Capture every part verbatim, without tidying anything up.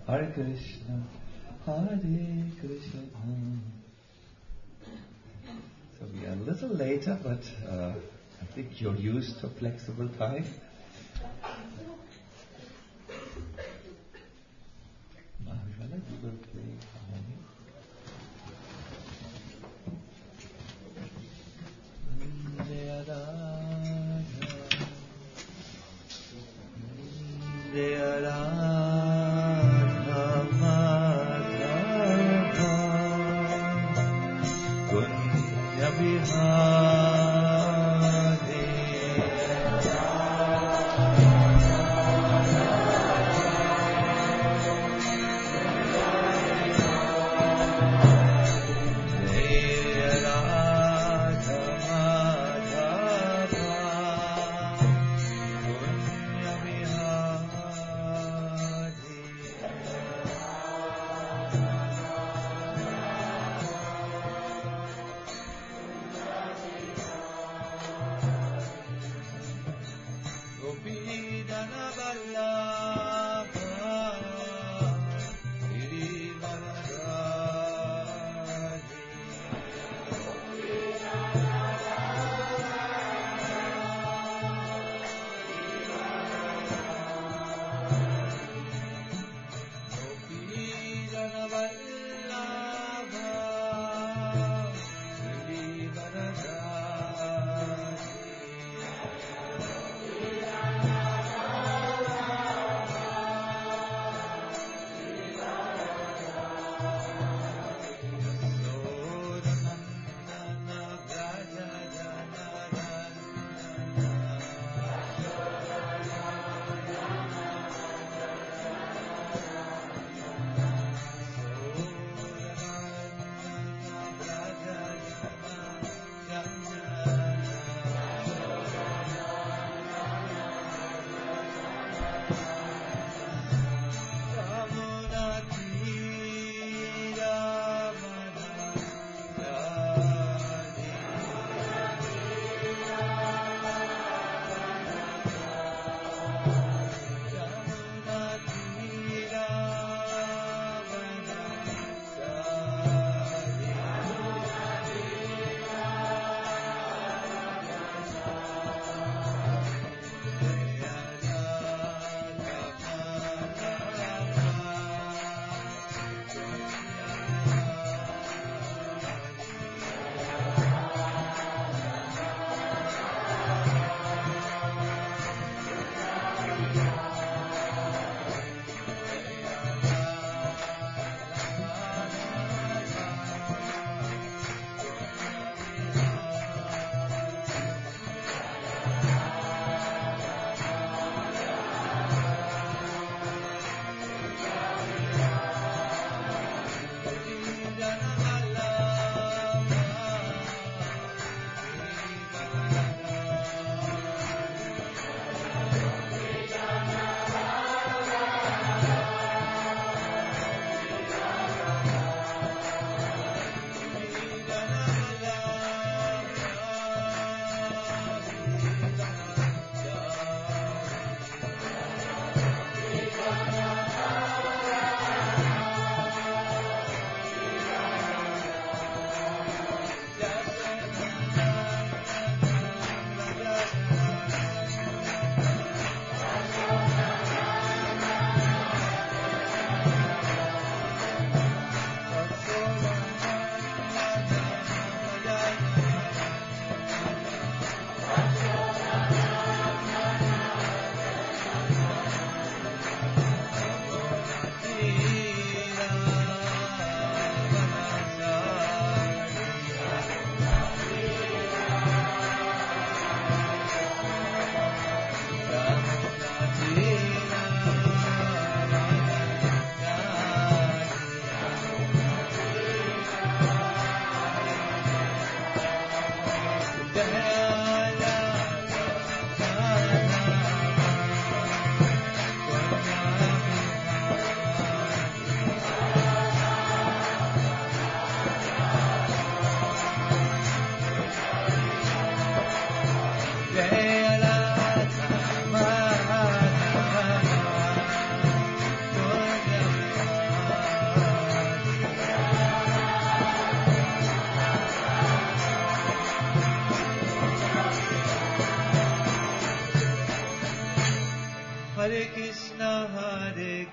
Hare Krishna, Hare Krishna. So we are a little later, but uh, I think you're used to flexible time. Mahavala, you will play harmony. Jaya Radha, Jaya Radha, Madhava, Kunya Bihari,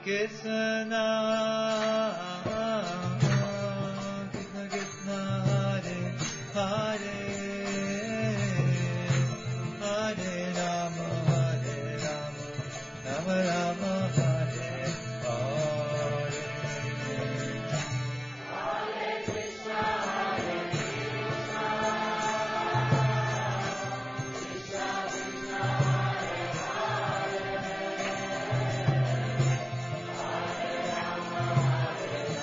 Krishna, Krishna Krishna, Hare Hare, Hare Rama, Hare Rama, Rama Rama, Hare Hare. Hare Krishna, Hare Krishna, Krishna Krishna, Hare Hare, Hare Rama, Hare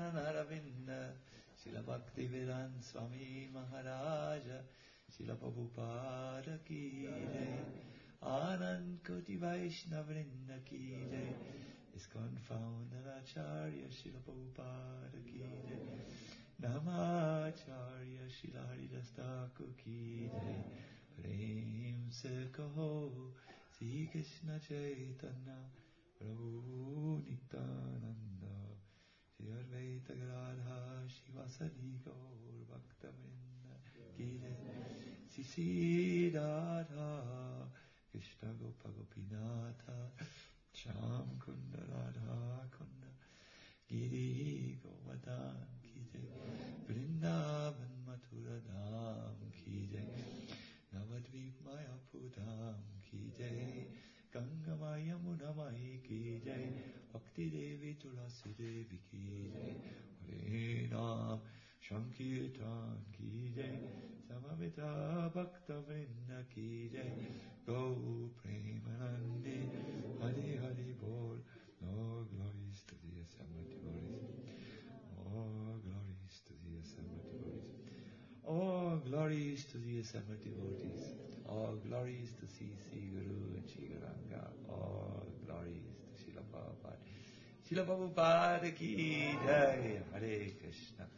Naravinda, Srila Bhaktivedanta Swami Maharaja, Srila Prabhupada ki jai, Anand Koti Vaishnavrinda ki jai, ISKCON founder Acharya Srila Prabhupada ki jai, Namacharya Srila Haridas Thakur ki jai, Prem se kaho, Sri Krishna Chaitanya, Prabhu Nityananda, Shri Advaita Gadadhar Shivasadi Gaur Bhaktivinoda ki jai, Sisi Radha Krishna Gopa Gopinatha, Sham Kunda Radha Kunda, Giri Govardhan ki jai, Vrindavan Mathura Dham ki jai, Navadvip Mayapur Dham ki jai, Ganga Maya Munamai ki jai, Bhakti Devi Tulasi Devi ki jai, Hare Nam Sankirtan ki jai, Samavita Bhakta Vrinda ki jai, Go Premanandi, Hare Hare Bol, all glories to the assembled devotees, all glories to the assembled devotees, all glories to the assembled devotees, all glories to C C Guru and Sri Gauranga, all glories to Srila Prabhupada. Srila Prabhupada ki jai, Hare Krishna.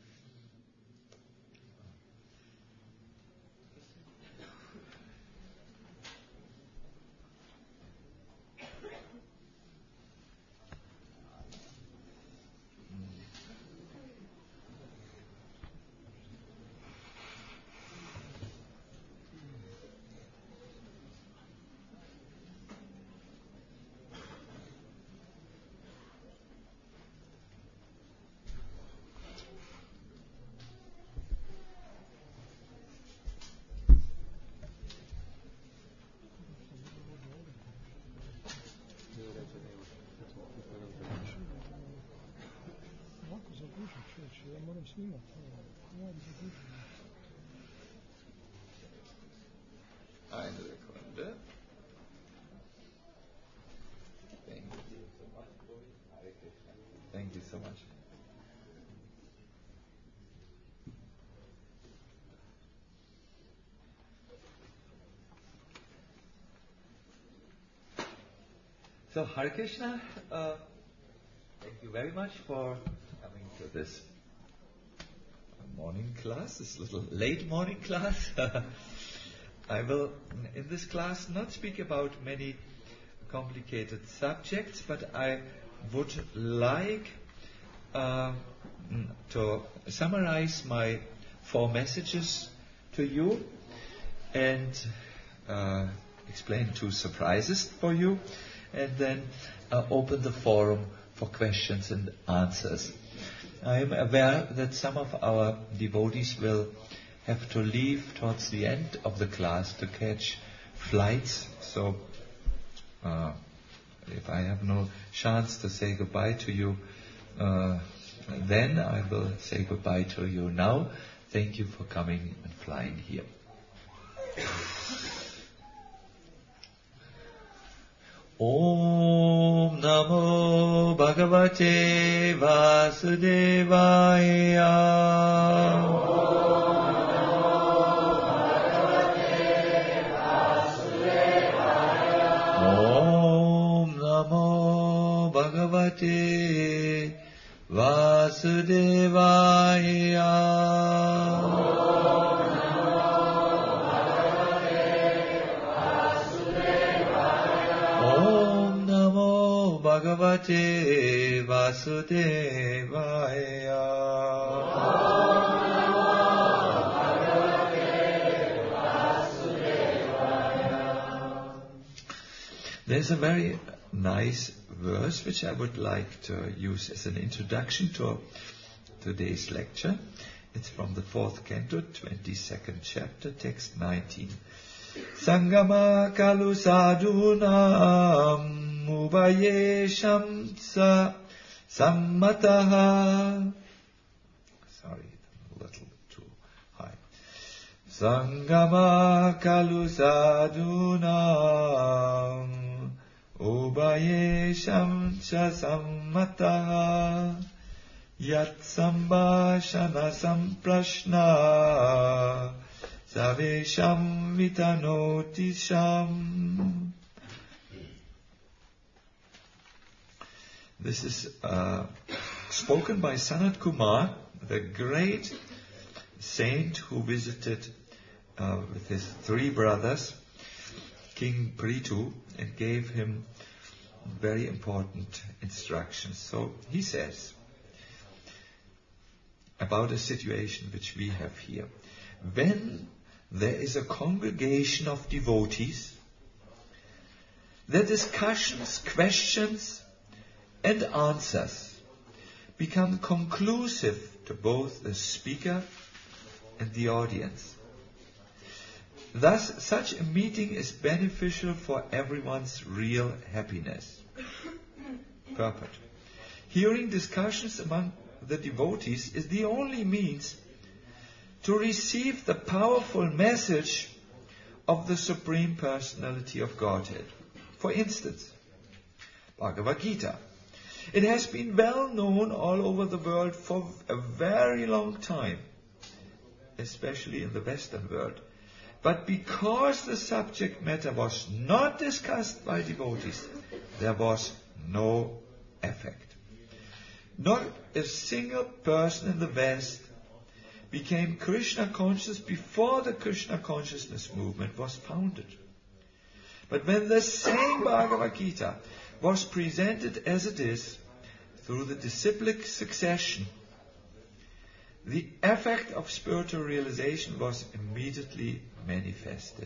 Ja moram snimati. Eine Sekunde. Thank you so much. Thank you so much. So Hare Krishna, uh, thank you very much for coming to this morning class, this little late morning class. I will, in this class, not speak about many complicated subjects, but I would like uh, to summarize my four messages to you and uh, explain two surprises for you, and then uh, open the forum for questions and answers. I am aware that some of our devotees will have to leave towards the end of the class to catch flights, so uh, if I have no chance to say goodbye to you uh, then, I will say goodbye to you now. Thank you for coming and flying here. Om Namo Bhagavate Vasudevaya. Om Namo Bhagavate Vasudevaya. Bhagavate Vasudevaya. There's a very nice verse which I would like to use as an introduction to today's lecture. It's from the fourth canto, twenty-second chapter, text nineteen. Sangama kalu sadhunam Ubayesham sa sammataha. Sorry, a little too high. Sangama kalu sadhunam Ubayesham sa sammataha Yat sambhashana samprashna savesham vitanotisham. This is uh, spoken by Sanat Kumar, the great saint who visited uh, with his three brothers, King Prithu, and gave him very important instructions. So he says about a situation which we have here. When there is a congregation of devotees, the discussions, questions, and answers become conclusive to both the speaker and the audience. Thus, such a meeting is beneficial for everyone's real happiness. Purport. Hearing discussions among the devotees is the only means to receive the powerful message of the Supreme Personality of Godhead. For instance, Bhagavad Gita. It has been well known all over the world for a very long time, especially in the Western world. But because the subject matter was not discussed by devotees, there was no effect. Not a single person in the West became Krishna conscious before the Krishna consciousness movement was founded. But when the same Bhagavad Gita was presented as it is, through the disciplic succession, the effect of spiritual realization was immediately manifested.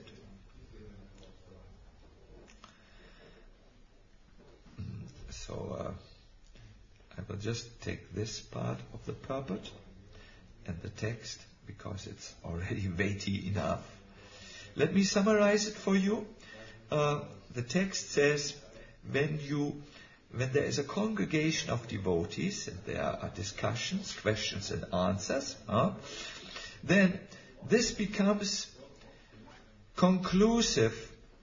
So, uh, I will just take this part of the purport and the text because it's already weighty enough. Let me summarize it for you. Uh, the text says, when you When there is a congregation of devotees, and there are discussions, questions and answers, huh, then this becomes conclusive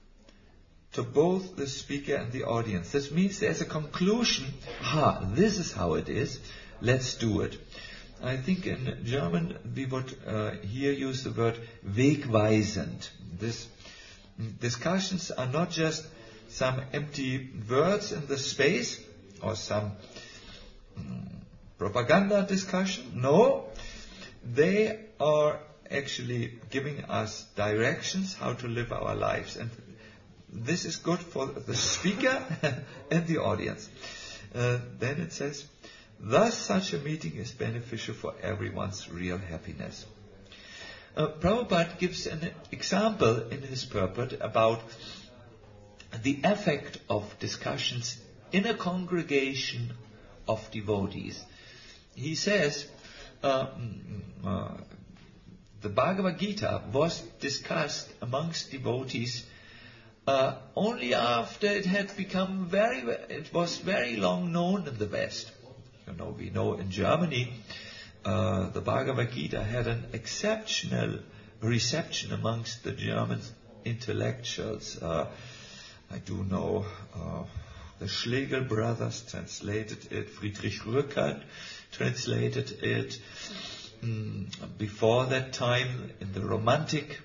to both the speaker and the audience. This means there's a conclusion. Ah, this is how it is. Let's do it. I think in German we would uh, here use the word wegweisend. This discussions are not just some empty words in the space or some um, propaganda discussion. No, they are actually giving us directions how to live our lives. And this is good for the speaker and the audience. Uh, then it says, thus such a meeting is beneficial for everyone's real happiness. Uh, Prabhupada gives an example in his purport about the effect of discussions in a congregation of devotees. He says uh, uh, the Bhagavad Gita was discussed amongst devotees uh, only after it had become very, it was very long known in the West. You know, we know in Germany uh, the Bhagavad Gita had an exceptional reception amongst the German intellectuals. Uh, I do know uh, the Schlegel brothers translated it, Friedrich Rückert translated it. Mm, before that time, in the Romantic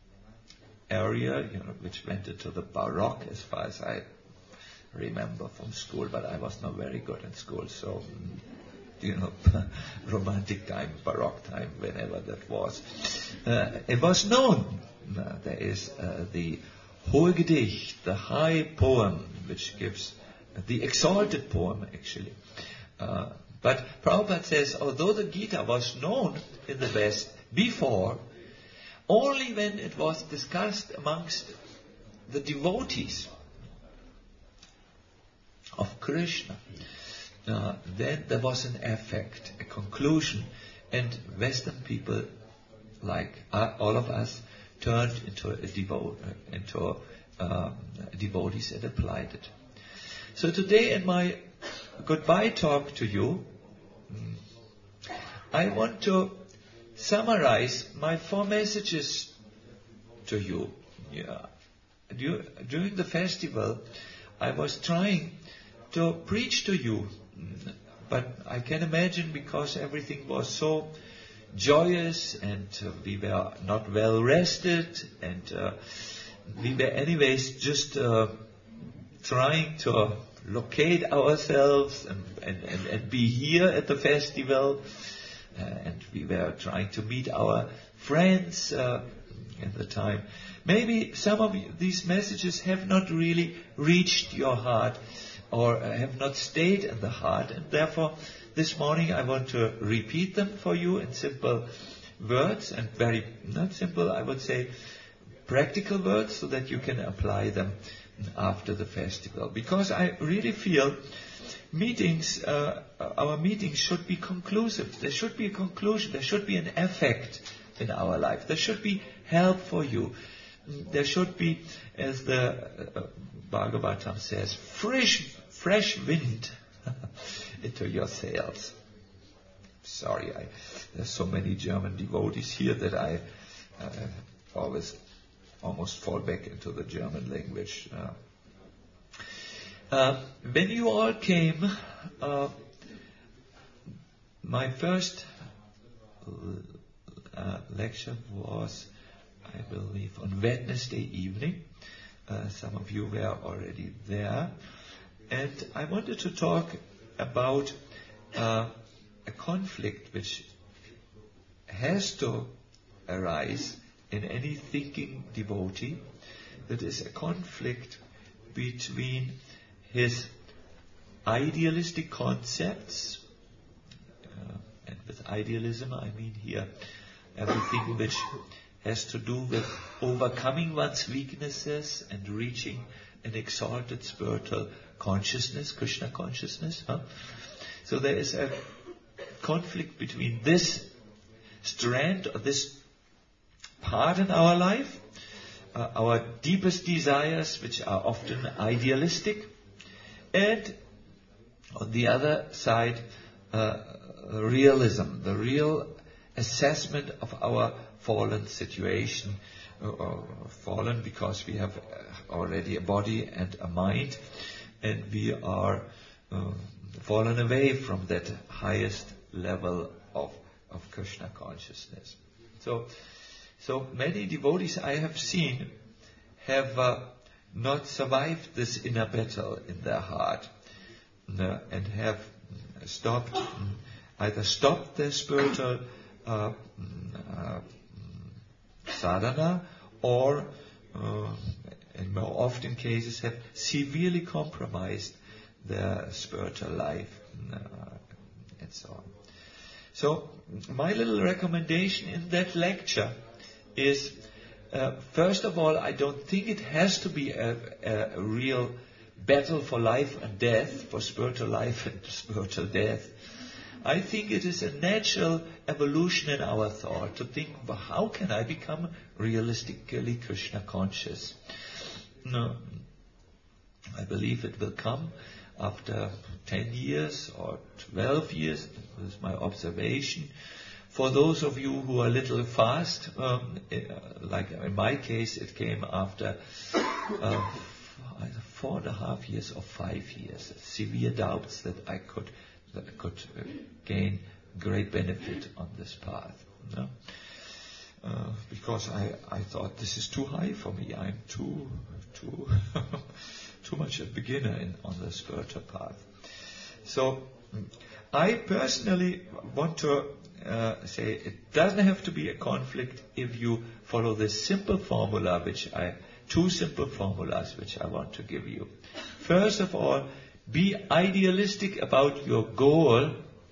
area, you know, which went into the Baroque, as far as I remember from school, but I was not very good in school, so mm, you know, Romantic time, Baroque time, whenever that was. Uh, it was known. Uh, there is uh, the Hohe Gedicht, the high poem, which gives the exalted poem, actually. Uh, but Prabhupada says, although the Gita was known in the West before, only when it was discussed amongst the devotees of Krishna, uh, then there was an effect, a conclusion, and Western people, like uh, all of us, turned into a devo- into um, devotees and applied it. So today in my goodbye talk to you, I want to summarize my four messages to you. Yeah. During the festival, I was trying to preach to you but I can imagine, because everything was so joyous and uh, we were not well rested, and uh, we were anyways just uh, trying to locate ourselves and, and, and, and be here at the festival, uh, and we were trying to meet our friends uh, at the time. Maybe some of these messages have not really reached your heart, or have not stayed in the heart, and therefore this morning I want to repeat them for you in simple words, and very, not simple, I would say practical words, so that you can apply them after the festival. Because I really feel meetings, uh, our meetings should be conclusive. There should be a conclusion, there should be an effect in our life. There should be help for you. There should be, as the uh, Bhagavatam says, fresh, fresh wind into your sails. Sorry, I, there's so many German devotees here that I uh, always almost fall back into the German language. Uh, uh, when you all came, uh, my first uh, lecture was, I believe, on Wednesday evening. Uh, some of you were already there. And I wanted to talk about uh, a conflict which has to arise in any thinking devotee. That is a conflict between his idealistic concepts, uh, and with idealism I mean here everything which has to do with overcoming one's weaknesses and reaching an exalted spiritual consciousness, Krishna consciousness. Huh? So there is a conflict between this strand, or this part in our life, uh, our deepest desires, which are often idealistic, and on the other side, uh, realism, the real assessment of our fallen situation, uh, or fallen because we have already a body and a mind, and we are uh, fallen away from that highest level of, of Krishna consciousness. So, so many devotees I have seen have uh, not survived this inner battle in their heart, uh, and have stopped, either stopped their spiritual uh, uh, sadhana, or uh, in more often cases have severely compromised their spiritual life, uh, and so on. So my little recommendation in that lecture is, uh, first of all, I don't think it has to be a, a, a real battle for life and death, for spiritual life and spiritual death. I think it is a natural evolution in our thought to think, well, how can I become realistically Krishna conscious? No, I believe it will come after ten years or twelve years. This is my observation. For those of you who are a little fast, um, like in my case, it came after uh, either four and a half years or five years. Severe doubts that I could that I could uh, gain great benefit on this path. No? Uh, because I, I thought this is too high for me. I'm too too too much a beginner in, on the spiritual path. So I personally want to uh, say it doesn't have to be a conflict if you follow this simple formula, which I two simple formulas which I want to give you. First of all, be idealistic about your goal,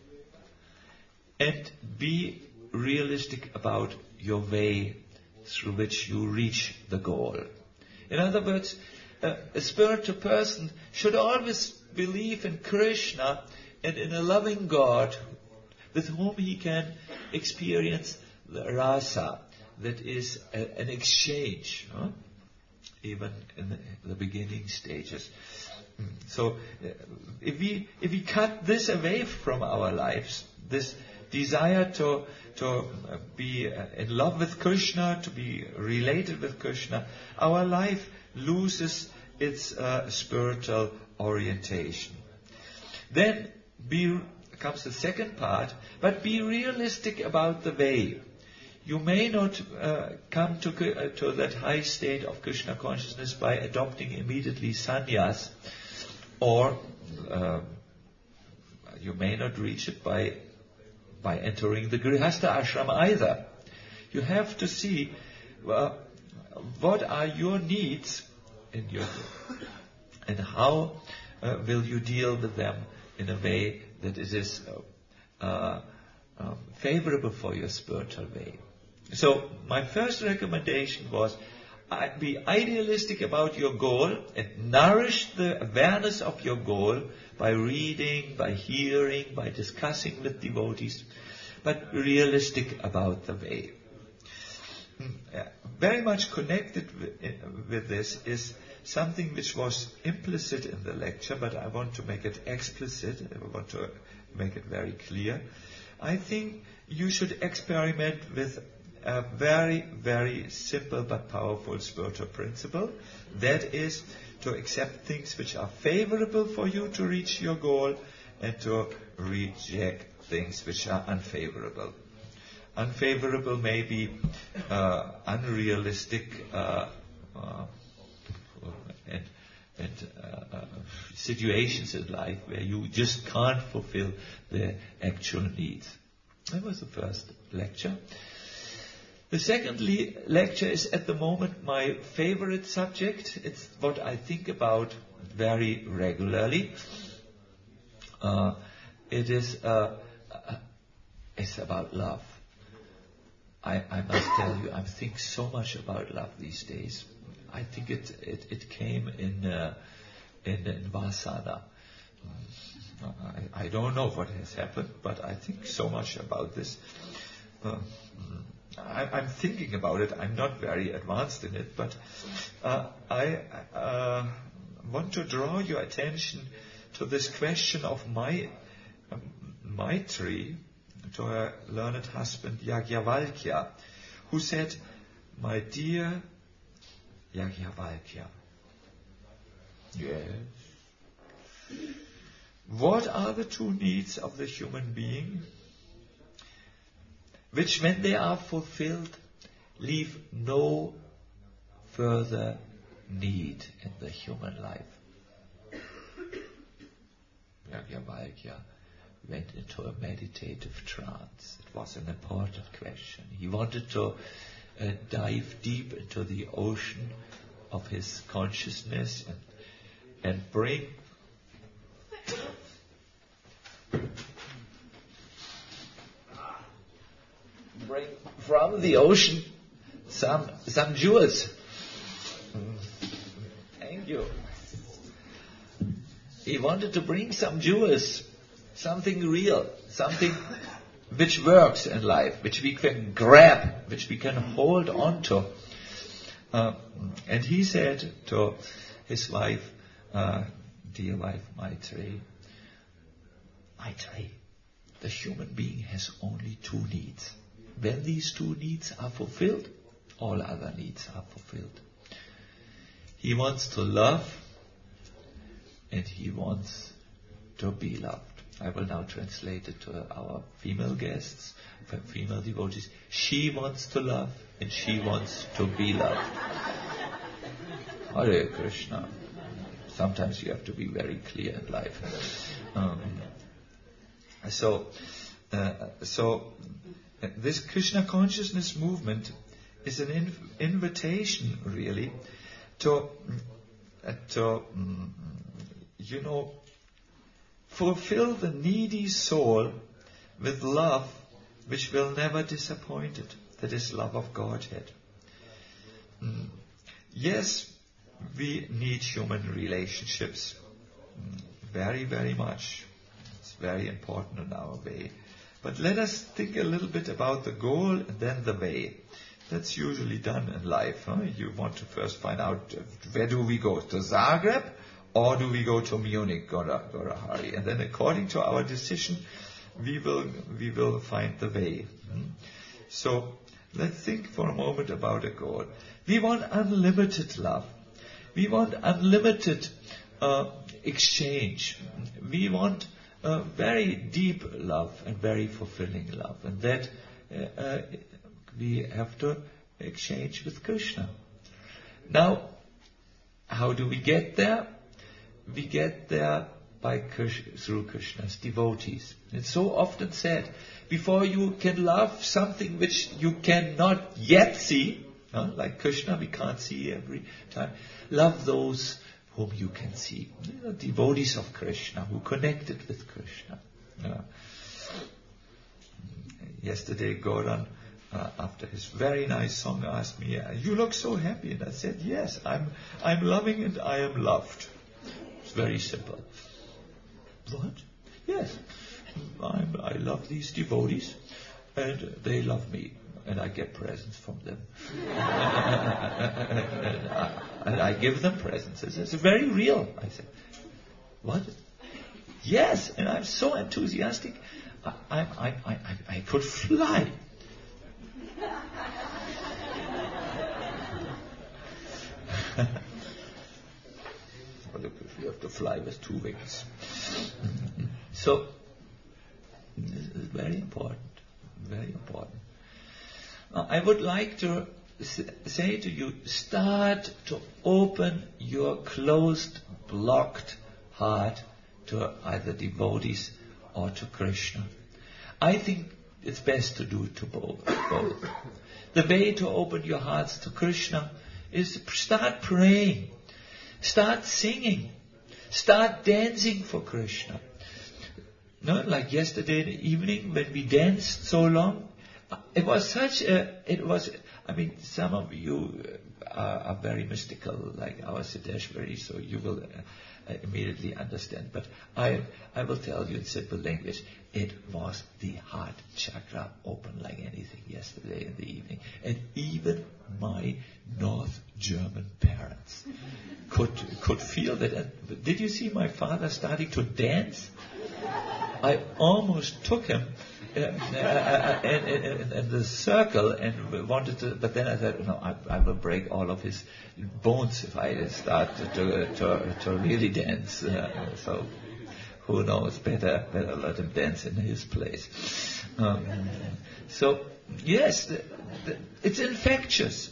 and be realistic about your way through which you reach the goal. In other words, uh, a spiritual person should always believe in Krishna and in a loving God with whom he can experience the rasa, that is a, an exchange, huh? Even in the, the beginning stages. So uh, if we if we cut this away from our lives, this desire to to be in love with Krishna, to be related with Krishna, our life loses its uh, spiritual orientation. Then be comes the second part, but be realistic about the way. You may not uh, come to, uh, to that high state of Krishna consciousness by adopting immediately sannyas, or uh, you may not reach it by by entering the Grihastha ashram either. You have to see uh, what are your needs in your and how uh, will you deal with them in a way that it is uh, uh, um, favorable for your spiritual way. So my first recommendation was uh, be idealistic about your goal and nourish the awareness of your goal by reading, by hearing, by discussing with devotees, but realistic about the way. Very much connected with, with this is something which was implicit in the lecture, but I want to make it explicit. I want to make it very clear. I think you should experiment with a very, very simple but powerful spiritual principle. That is to accept things which are favorable for you to reach your goal and to reject things which are unfavorable. Unfavorable may be uh, unrealistic uh, uh, and, and uh, uh, situations in life where you just can't fulfill the actual needs. That was the first lecture. The second le- lecture is at the moment my favorite subject. It's what I think about very regularly. Uh, it is uh, uh, it's about love. I, I must tell you, I think so much about love these days. I think it it, it came in uh, in, in Vasana. I, I don't know what has happened, but I think so much about this. Uh, I, I'm thinking about it. I'm not very advanced in it, but uh, I uh, want to draw your attention to this question of my um, Maitri, to her learned husband Yajnavalkya, who said, "My dear Yajnavalkya, yes, what are the two needs of the human being, which when they are fulfilled, leave no further need in the human life?" Yajnavalkya went into a meditative trance. It was an important question. He wanted to uh, dive deep into the ocean of his consciousness and, and bring bring from the ocean some some jewels. Thank you. He wanted to bring some jewels. Something real, something which works in life, which we can grab, which we can hold on to. Uh, and he said to his wife, uh, dear wife Maitri, Maitri, the human being has only two needs. When these two needs are fulfilled, all other needs are fulfilled. He wants to love and he wants to be loved. I will now translate it to our female guests, female devotees. She wants to love and she wants to be loved. Hare Krishna. Sometimes you have to be very clear in life. Um, so, uh, so uh, this Krishna consciousness movement is an inv- invitation, really, to, uh, to um, you know, fulfill the needy soul with love which will never disappoint it. That is love of Godhead. Mm. Yes, we need human relationships. Mm. Very, very much. It's very important in our way. But let us think a little bit about the goal and then the way. That's usually done in life. Huh? You want to first find out, uh, where do we go? To Zagreb? Or do we go to Munich, Gora, Gora Hari? And then according to our decision, we will we will find the way. Hmm? So let's think for a moment about a goal. We want unlimited love. We want unlimited uh, exchange. We want uh, very deep love and very fulfilling love. And that uh, uh, we have to exchange with Krishna. Now, how do we get there? We get there by Krishna, through Krishna's devotees. It's so often said, before you can love something which you cannot yet see, huh? Like Krishna we can't see every time, love those whom you can see. You know, devotees of Krishna, who connected with Krishna. Yeah. Yesterday Gaurang, uh, after his very nice song, asked me, "You look so happy." And I said, "Yes, I'm I'm loving and I am loved." It's very simple. What? Yes. I'm, I love these devotees and they love me. And I get presents from them. and, I, and I give them presents. It's, it's very real. I said, "What?" "Yes." And I'm so enthusiastic. I, I, I, I, I could fly. Look, if you have to fly with two wings. So, this is very important. Very important. Now, I would like to say to you, start to open your closed, blocked heart to either devotees or to Krishna. I think it's best to do it to both. both. The way to open your hearts to Krishna is to start praying, start singing, start dancing for Krishna. No, like yesterday in the evening when we danced so long, it was such a, it was, I mean, some of you are, are very mystical, like our Siddheshwari, so you will uh, immediately understand. But I, I will tell you in simple language, it was the heart chakra open like anything yesterday in the evening. And even my North German parents could could feel that. And did you see my father starting to dance? I almost took him uh, uh, in, in, in the circle and wanted to, but then I said, no, I, I will break all of his bones if I start to to, to really dance. Uh, so who knows? Better better let him dance in his place. Um, so yes, the, the, it's infectious.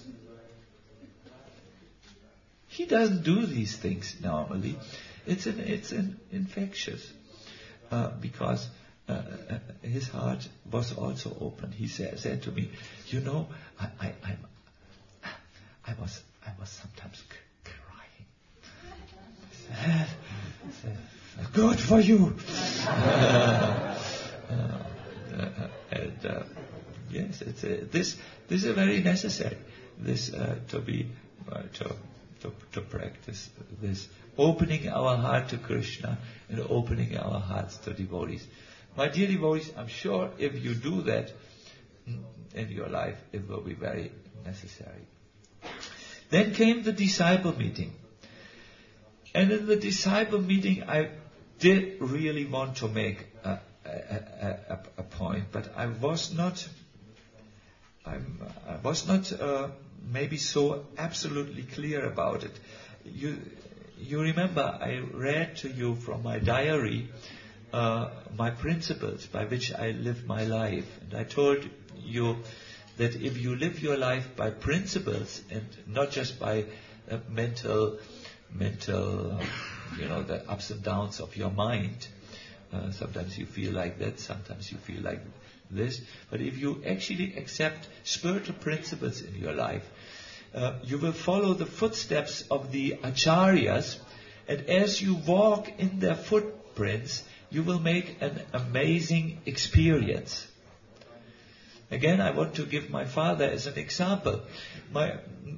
He doesn't do these things normally. It's an, it's an infectious. Uh, because uh, uh, his heart was also open. He said, said to me, "You know, I, I, I'm, I was, I was sometimes c- crying." I said, "Good for you." uh, uh, and uh, yes, it's a, this, this is very necessary. This uh, to be uh, to. To, to practice this, opening our heart to Krishna and opening our hearts to devotees. My dear devotees, I'm sure if you do that in your life, it will be very necessary. Then came the disciple meeting. And in the disciple meeting, I did really want to make a, a, a, a point, but I was not, I'm, I was not, uh, maybe so absolutely clear about it. You you remember I read to you from my diary uh, my principles by which I live my life. And I told you that if you live your life by principles and not just by uh, mental, mental, uh, you know, the ups and downs of your mind, uh, sometimes you feel like that, sometimes you feel like this. But if you actually accept spiritual principles in your life, uh, you will follow the footsteps of the acharyas, and as you walk in their footprints, you will make an amazing experience. Again, I want to give my father as an example. My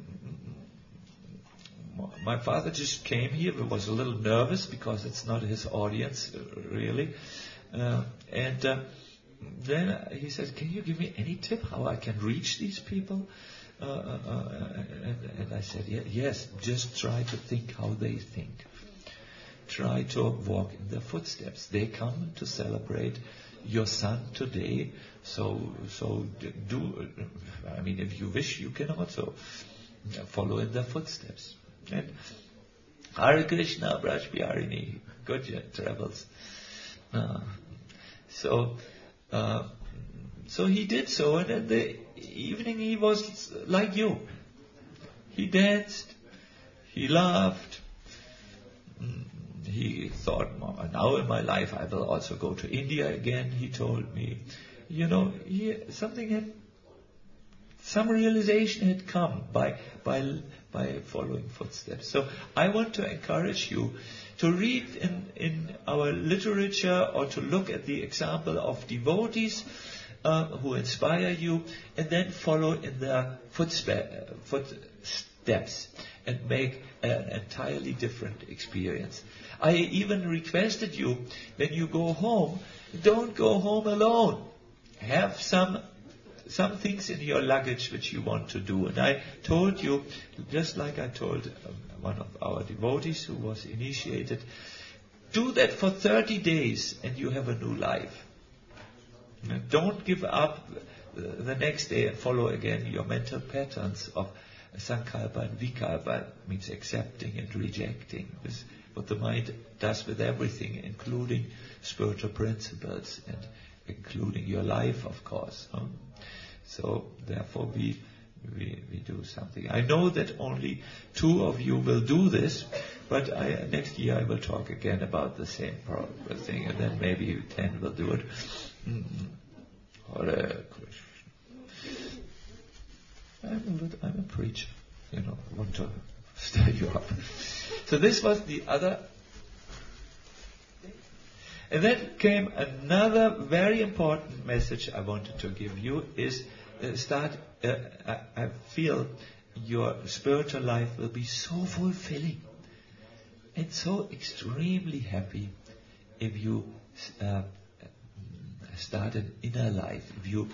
my father just came here. He was a little nervous because it's not his audience, really, uh, and. Uh, Then he said, "Can you give me any tip how I can reach these people?" Uh, uh, uh, and, and I said, yeah, "Yes, just try to think how they think. Try to walk in their footsteps. They come to celebrate your son today, so so do. I mean, if you wish, you can also follow in their footsteps." And Hare Krishna, Braj Biharini, good travels. Uh, so, uh, so he did so, and in the evening he was like you. He danced, he laughed. Mm, He thought, "Well, now in my life I will also go to India again," he told me. You know, he, something had, some realization had come by, by, by following footsteps. So I want to encourage you to read in, in our literature or to look at the example of devotees uh, who inspire you, and then follow in their footsteps, footsteps and make an entirely different experience. I even requested you, when you go home, don't go home alone. Have some some things in your luggage which you want to do. And I told you, just like I told um, one of our devotees who was initiated, do that for thirty days and you have a new life. Don't give up the next day and follow again your mental patterns of sankalpa and vikalpa, means accepting and rejecting. This is what the mind does with everything, including spiritual principles and including your life, of course. Huh? So therefore we, we we do something. I know that only two of you will do this, but I, next year I will talk again about the same pro- thing, and then maybe ten will do it. Mm-hmm. Hare Krishna. I'm a, I'm a preacher, you know, I want to stir you up. So this was the other. And then came another very important message I wanted to give you is uh, start, uh, I, I feel your spiritual life will be so fulfilling and so extremely happy if you uh, start an inner life, if you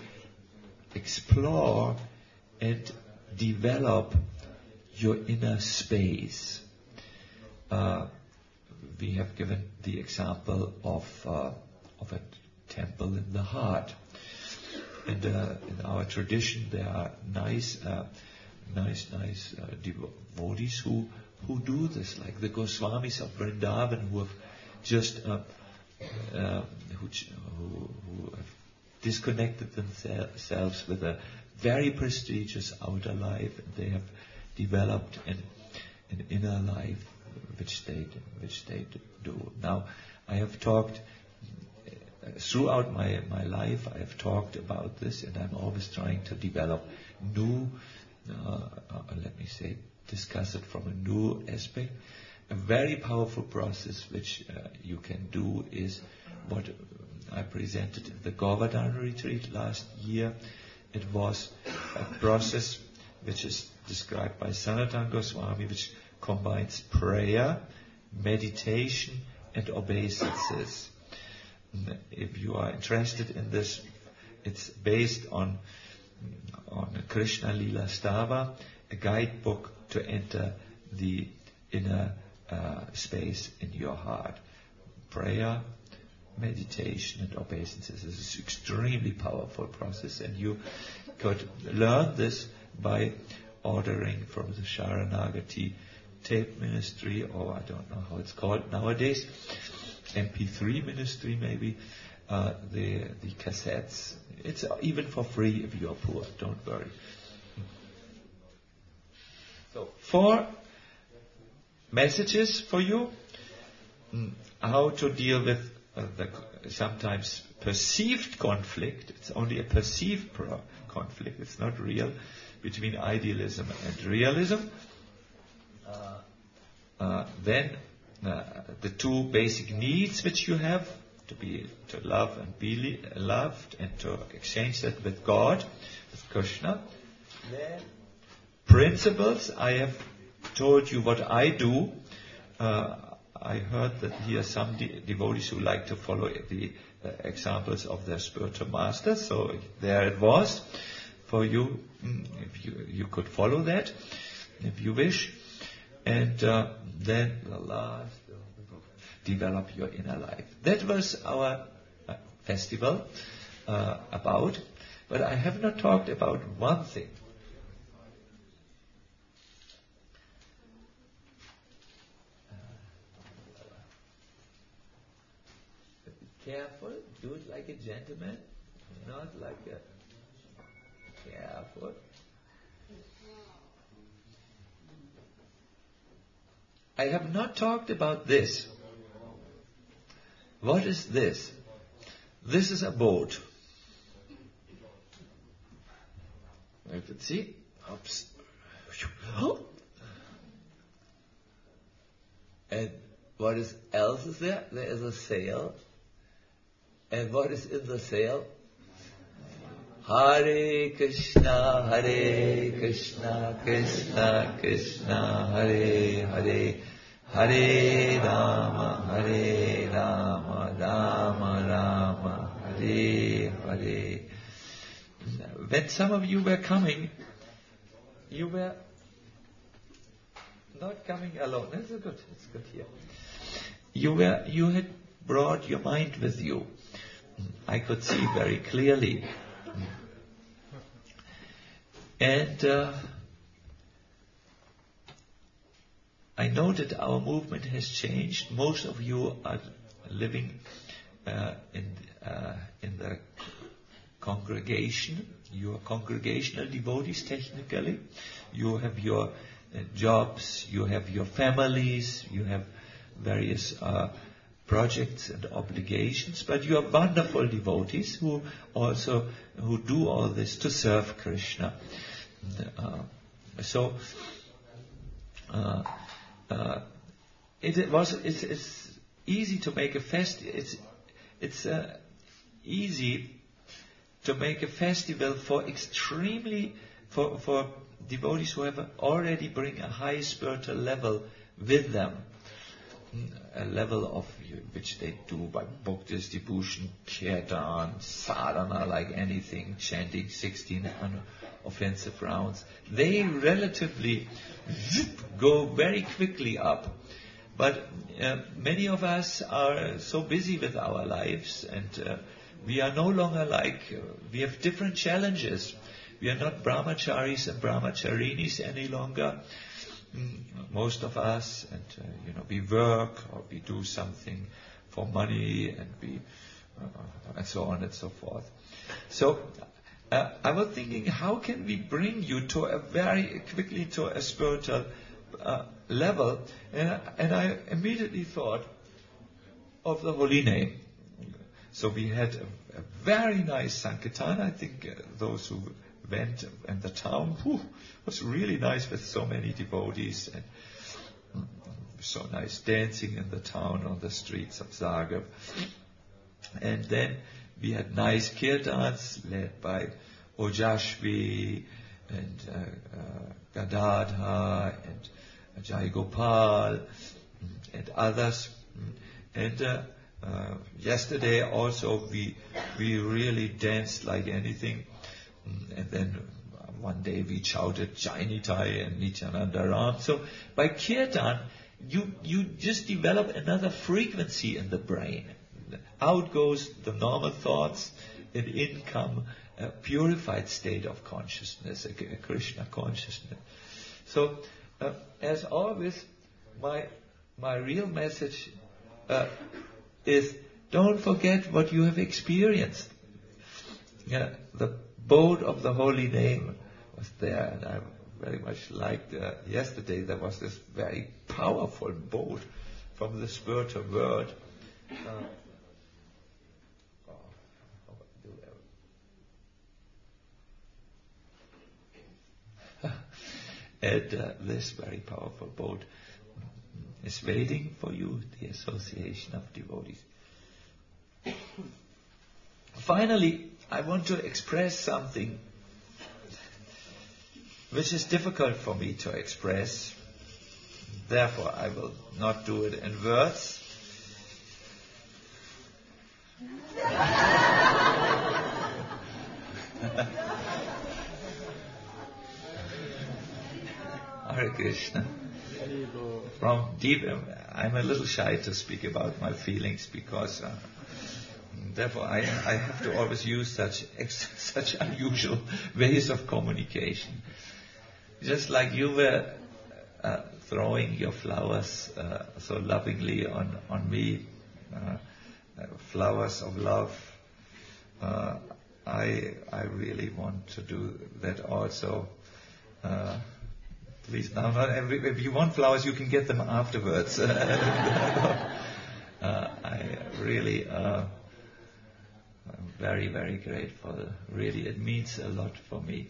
explore and develop your inner space. Uh, we have given the example of uh, of a temple in the heart, and uh, in our tradition there are nice, uh, nice, nice uh, devotees who who do this, like the Goswamis of Vrindavan, who have just uh, uh, who, who who have disconnected themselves with a very prestigious outer life, and they have developed an, an inner life which they which they do. Now, I have talked uh, throughout my my life. I have talked about this, and I'm always trying to develop new. Uh, uh, let me say, discuss it from a new aspect. A very powerful process which uh, you can do is what I presented in the Govardhan retreat last year. It was a process which is described by Sanatana Goswami, which combines prayer, meditation, and obeisances. If you are interested in this, it's based on on Krishna Lila Stava, a guidebook to enter the inner uh, space in your heart. Prayer, meditation, and obeisances is an extremely powerful process, and you could learn this by ordering from the Sharanagati tape ministry, or I don't know how it's called nowadays, M P three ministry maybe, uh, the the cassettes. It's even for free if you are poor, don't worry. So, four messages for you, how to deal with uh, the sometimes perceived conflict. It's only a perceived pro- conflict, it's not real, between idealism and realism. Uh, uh, then uh, the two basic needs which you have, to be to love and be loved, and to exchange that with God, with Krishna. Then principles. I have told you what I do. Uh, I heard that here are some de- devotees who like to follow the uh, examples of their spiritual masters. So there it was for you. If you you could follow that, if you wish. And uh, then the last, develop your inner life. That was our uh, festival uh, about. But I have not talked about one thing. Careful, do it like a gentleman, not like a... Careful. I have not talked about this. What is this? This is a boat. You can see. Oops. And what is else is there? There is a sail. And what is in the sail? Hare Krishna, Hare Krishna, Krishna Krishna, Hare Hare, Hare Rama, Hare Rama, Rama Rama, Hare Hare. When some of you were coming, you were not coming alone. It's good. It's good here. You were. You had brought your mind with you. I could see very clearly. And uh, I noted our movement has changed. Most of you are living uh, in uh, in the congregation. You are congregational devotees technically. You have your uh, jobs, you have your families, you have various uh, projects and obligations, but you are wonderful devotees who also who do all this to serve Krishna. Uh, so uh, uh, it, it was it's, it's easy to make a fest. It's it's uh, easy to make a festival for extremely for for devotees who have already bring a high spiritual level with them. A level of which they do by book distribution, kirtan, sadhana, like anything, chanting sixteen offensive rounds. They relatively go very quickly up. But uh, many of us are so busy with our lives, and uh, we are no longer like, uh, we have different challenges. We are not brahmacharis and brahmacharinis any longer. Most of us, and uh, you know, we work or we do something for money, and we uh, and so on and so forth. So uh, I was thinking, how can we bring you to a very quickly to a spiritual uh, level? And, and I immediately thought of the holy name. So we had a, a very nice Sankirtan. I think uh, those who went in the town, whew, was really nice with so many devotees, and mm, so nice dancing in the town on the streets of Zagreb. And then we had nice kirtans led by Ojashvi and uh, uh, Gadadha and Jai Gopal mm, and others. And uh, uh, yesterday also we we really danced like anything. And then one day we shouted Jai Nitai and Nityananda Ram. So by kirtan, you you just develop another frequency in the brain. Out goes the normal thoughts, and in come a purified state of consciousness, a, a Krishna consciousness. So uh, as always, my my real message uh, is: don't forget what you have experienced. Yeah, the boat of the holy name was there, and I very much liked uh, yesterday there was this very powerful boat from the spiritual world. Uh, and uh, this very powerful boat is waiting for you, the Association of Devotees. Finally, I want to express something which is difficult for me to express. Therefore, I will not do it in words. Hare Krishna. From deep, I'm a little shy to speak about my feelings because uh, therefore I, I have to always use such ex- such unusual ways of communication. Just like you were uh, throwing your flowers uh, so lovingly on, on me uh, uh, flowers of love. Uh, I I really want to do that also. Uh, please, now not every, if you want flowers, you can get them afterwards. uh, I really, uh, I'm very very grateful. Really, it means a lot for me.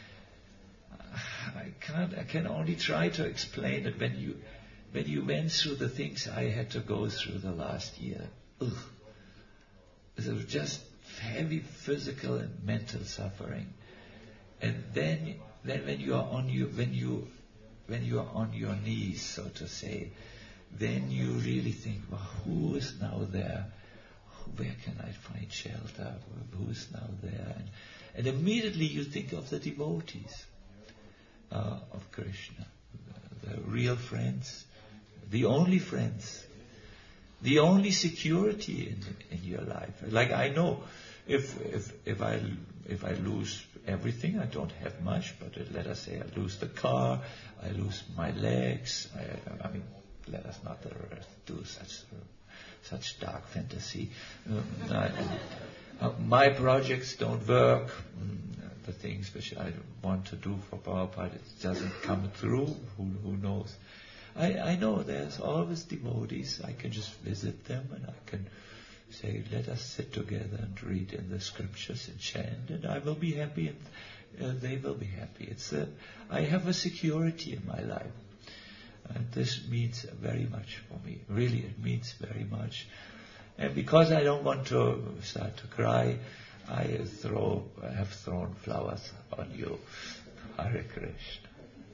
I can't. I can only try to explain it when you when you went through the things I had to go through the last year. Ugh. It was just heavy physical and mental suffering, and then then when you are on you when you when you are on your knees, so to say, then you really think, well, who is now there? Where can I find shelter? Who is now there? And, and immediately you think of the devotees uh, of Krishna, the, the real friends, the only friends, the only security in, in your life. Like I know, if if if I if I lose everything, I don't have much, but let us say I lose the car, I lose my legs. I, I mean, let us not do such such dark fantasy. Um, I, uh, my projects don't work. Mm, the things which I want to do for Prabhupada, it doesn't come through. Who who knows? I, I know there's always devotees. I can just visit them and I can say, let us sit together and read in the scriptures and chant, and I will be happy and uh, they will be happy. It's a, I have a security in my life. And this means very much for me. Really, it means very much. And because I don't want to start to cry, I throw, I have thrown flowers on you. Hare Krishna.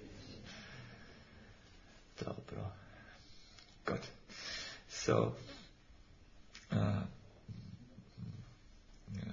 Dobro. Good. So, uh, uh,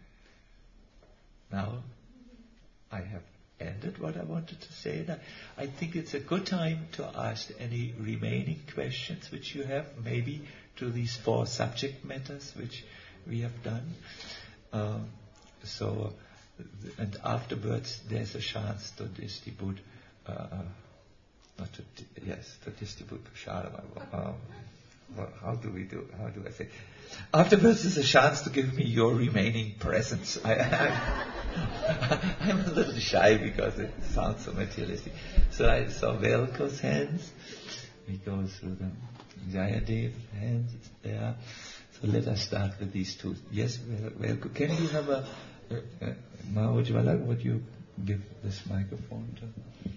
now I have ended what I wanted to say. And I, I think it's a good time to ask any remaining questions which you have, maybe to these four subject matters which we have done. Um, so, and afterwards there's a chance to distribute. Uh, Not to, yes, to distribute prasada. Um, well, how do we do? How do I say? Afterwards, there's a chance to give me your remaining presents. I, I'm, I'm a little shy because it sounds so materialistic. So I saw Velko's hands. We go through the Jayadev hands. It's there. So let us start with these two. Yes, Velko. Can you have a uh, uh, Mahojwala? Would you give this microphone to?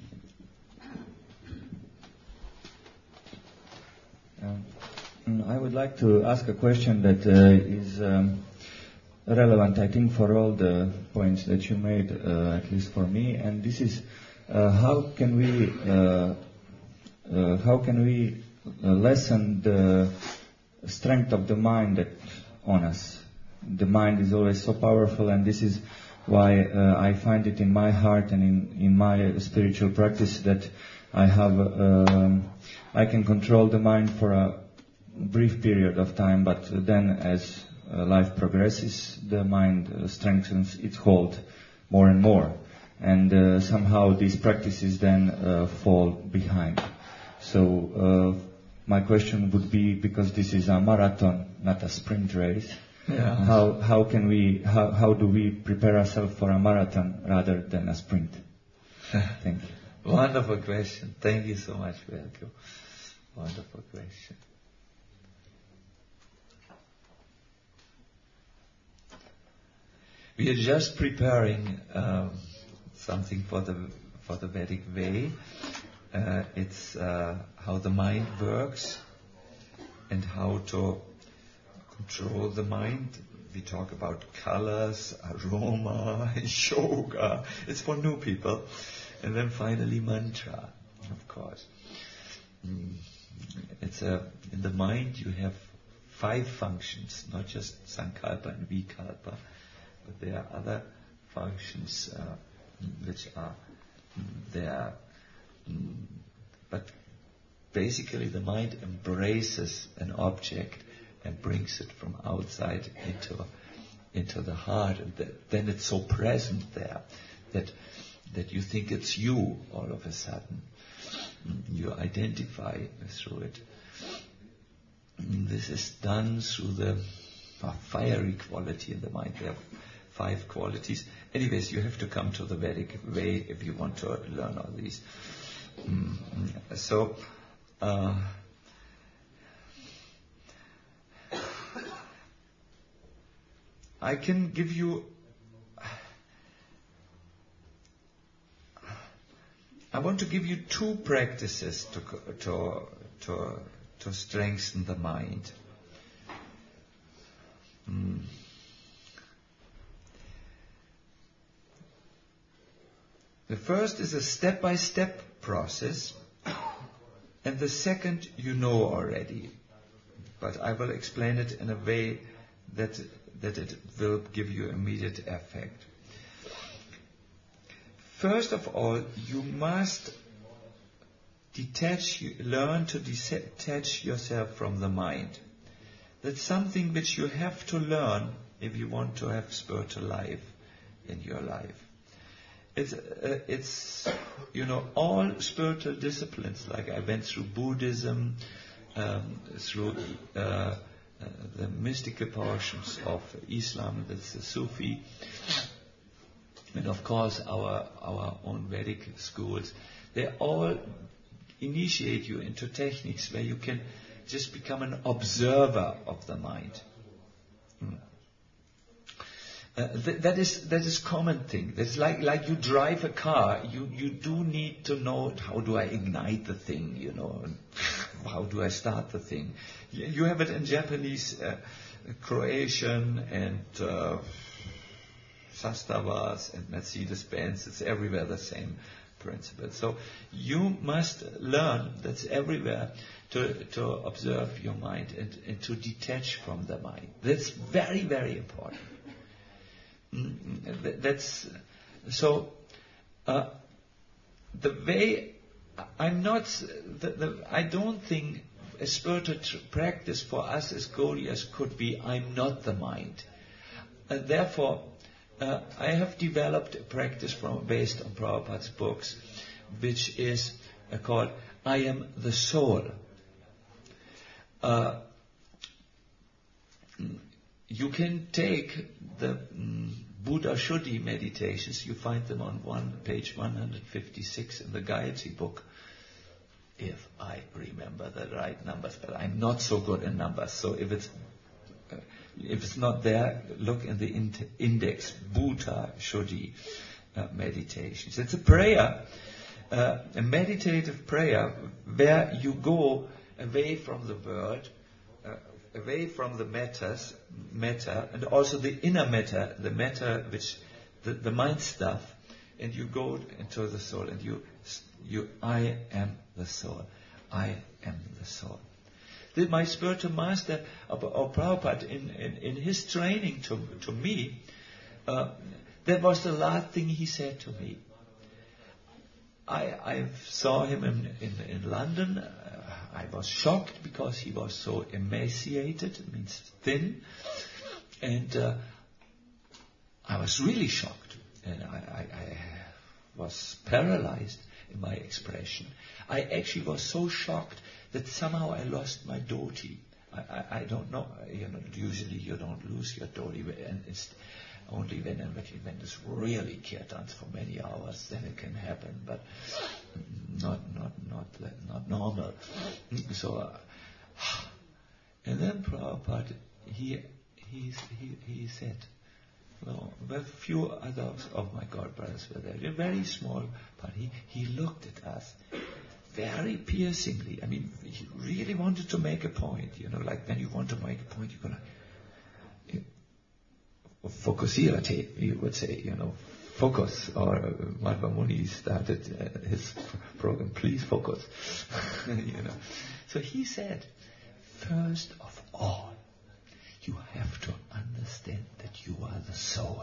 Um, I would like to ask a question that uh, is um, relevant, I think, for all the points that you made, uh, at least for me. And this is uh, how can we uh, uh, how can we uh, lessen the strength of the mind that on us. The mind is always so powerful, and this is why uh, I find it in my heart and in in my spiritual practice that I have. Um, I can control the mind for a brief period of time, but then as uh, life progresses, the mind uh, strengthens its hold more and more. And uh, somehow these practices then uh, fall behind. So uh, my question would be, because this is a marathon, not a sprint race, yeah. how how can we, how, how do we prepare ourselves for a marathon rather than a sprint? Thank you. Wonderful question. Thank you so much, Velko. Wonderful question. We are just preparing um, something for the for the Vedic way. Uh, it's uh, how the mind works and how to control the mind. We talk about colors, aroma, yoga. It's for new people. And then finally mantra, of course. Mm. It's a, in the mind you have five functions, not just sankalpa and vikalpa, but there are other functions uh, which are there. Mm, but basically the mind embraces an object and brings it from outside into into the heart, and that, then it's so present there that that you think it's you all of a sudden. You identify through it. This is done through the a fiery quality in the mind. There are five qualities. Anyways, you have to come to the Vedic way if you want to learn all these. Mm. So, uh, I can give you, I want to give you two practices to to to to strengthen the mind. Mm. The first is a step-by-step process, and the second you know already, but I will explain it in a way that that it will give you immediate effect. First of all, you must detach, learn to detach yourself from the mind. That's something which you have to learn if you want to have spiritual life in your life. It's, uh, it's, you know, all spiritual disciplines, like I went through Buddhism, um, through uh, uh, the mystical portions of Islam, that's the Sufi, and of course our our own Vedic schools. They all initiate you into techniques where you can just become an observer of the mind. Hmm. Uh, th- that is that is common thing. That's like like you drive a car. You you do need to know, how do I ignite the thing, you know, and how do I start the thing. You, you have it in Japanese, uh, Croatian, and uh, Sastavas and Mercedes-Benz. It's everywhere the same principle. So you must learn, that's everywhere, to to observe your mind and, and to detach from the mind. That's very very important. That's so. Uh, the way I'm not. The, the, I don't think a spiritual tr- practice for us as Gaudias could be, I'm not the mind. And therefore, uh, I have developed a practice from based on Prabhupada's books, which is uh, called I am the soul. Uh, You can take the um, Buddha Shuddhi meditations. You find them on one page one fifty-six in the Gayatri book, if I remember the right numbers. But I'm not so good in numbers, so if it's uh, if it's not there, look in the in- index Buddha Shuddhi uh, meditations. It's a prayer, uh, a meditative prayer where you go away from the world. Uh, away from the matters, matter, and also the inner matter, the matter which, the, the mind stuff, and you go into the soul, and you, you, I am the soul, I am the soul. Then my spiritual master, or Prabhupada, in, in, in his training to, to me, uh, that was the last thing he said to me. I, I saw him in, in, in London. Uh, I was shocked because he was so emaciated, it means thin, and uh, I was really shocked, and I, I, I was paralyzed in my expression. I actually was so shocked that somehow I lost my dhoti. I, I, I don't know, you know, usually you don't lose your dhoti, and it's only when an event is really kirtans for many hours, then it can happen, but not not not not normal. So, uh, and then Prabhupada, he he he he said, well, a few others of my God brothers were there. They're very small, but he he looked at us very piercingly. I mean, he really wanted to make a point. You know, like when you want to make a point, you're gonna. Focusirate, you would say, you know, focus, or uh, Mahatma Muni started uh, his program, please focus, you know. So he said, first of all, you have to understand that you are the soul.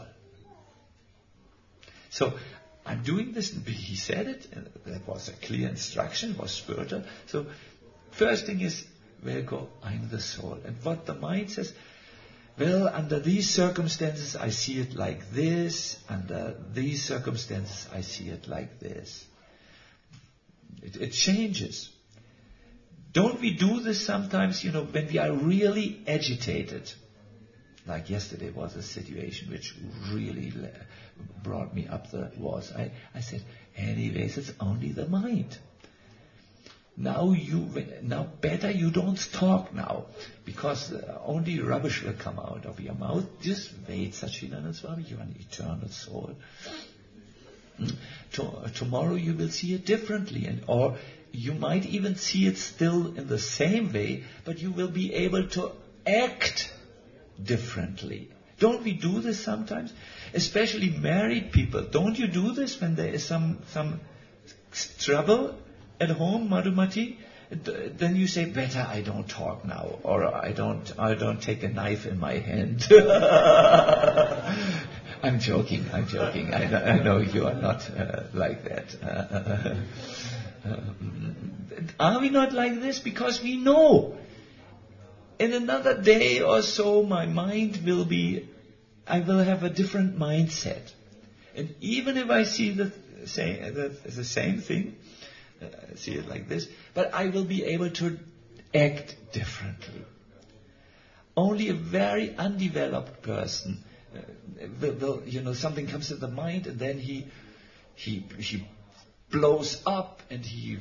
So I'm doing this, he said it, and that was a clear instruction, was spiritual. So first thing is, where go, I'm the soul. And what the mind says, well, under these circumstances, I see it like this. Under these circumstances, I see it like this. It, it changes. Don't we do this sometimes, you know, when we are really agitated? like yesterday was a situation which really le- brought me up the walls. I, I said, anyways, it's only the mind. Now you, now better you don't talk now, because uh, only rubbish will come out of your mouth. Just wait, Satchidananda Swami, you are an eternal soul. Mm. To, tomorrow you will see it differently, and or you might even see it still in the same way, but you will be able to act differently. Don't we do this sometimes? Especially married people. Don't you do this when there is some some trouble at home, Madhumati? Then you say, better I don't talk now, or I don't I don't take a knife in my hand. I'm joking, I'm joking. I, I know you are not uh, like that. Uh, uh, are we not like this? Because we know in another day or so my mind will be, I will have a different mindset. And even if I see the, say, the, the same thing, uh, see it like this, but I will be able to act differently. Only a very undeveloped person uh, will, will, you know, something comes to the mind and then he he he blows up and he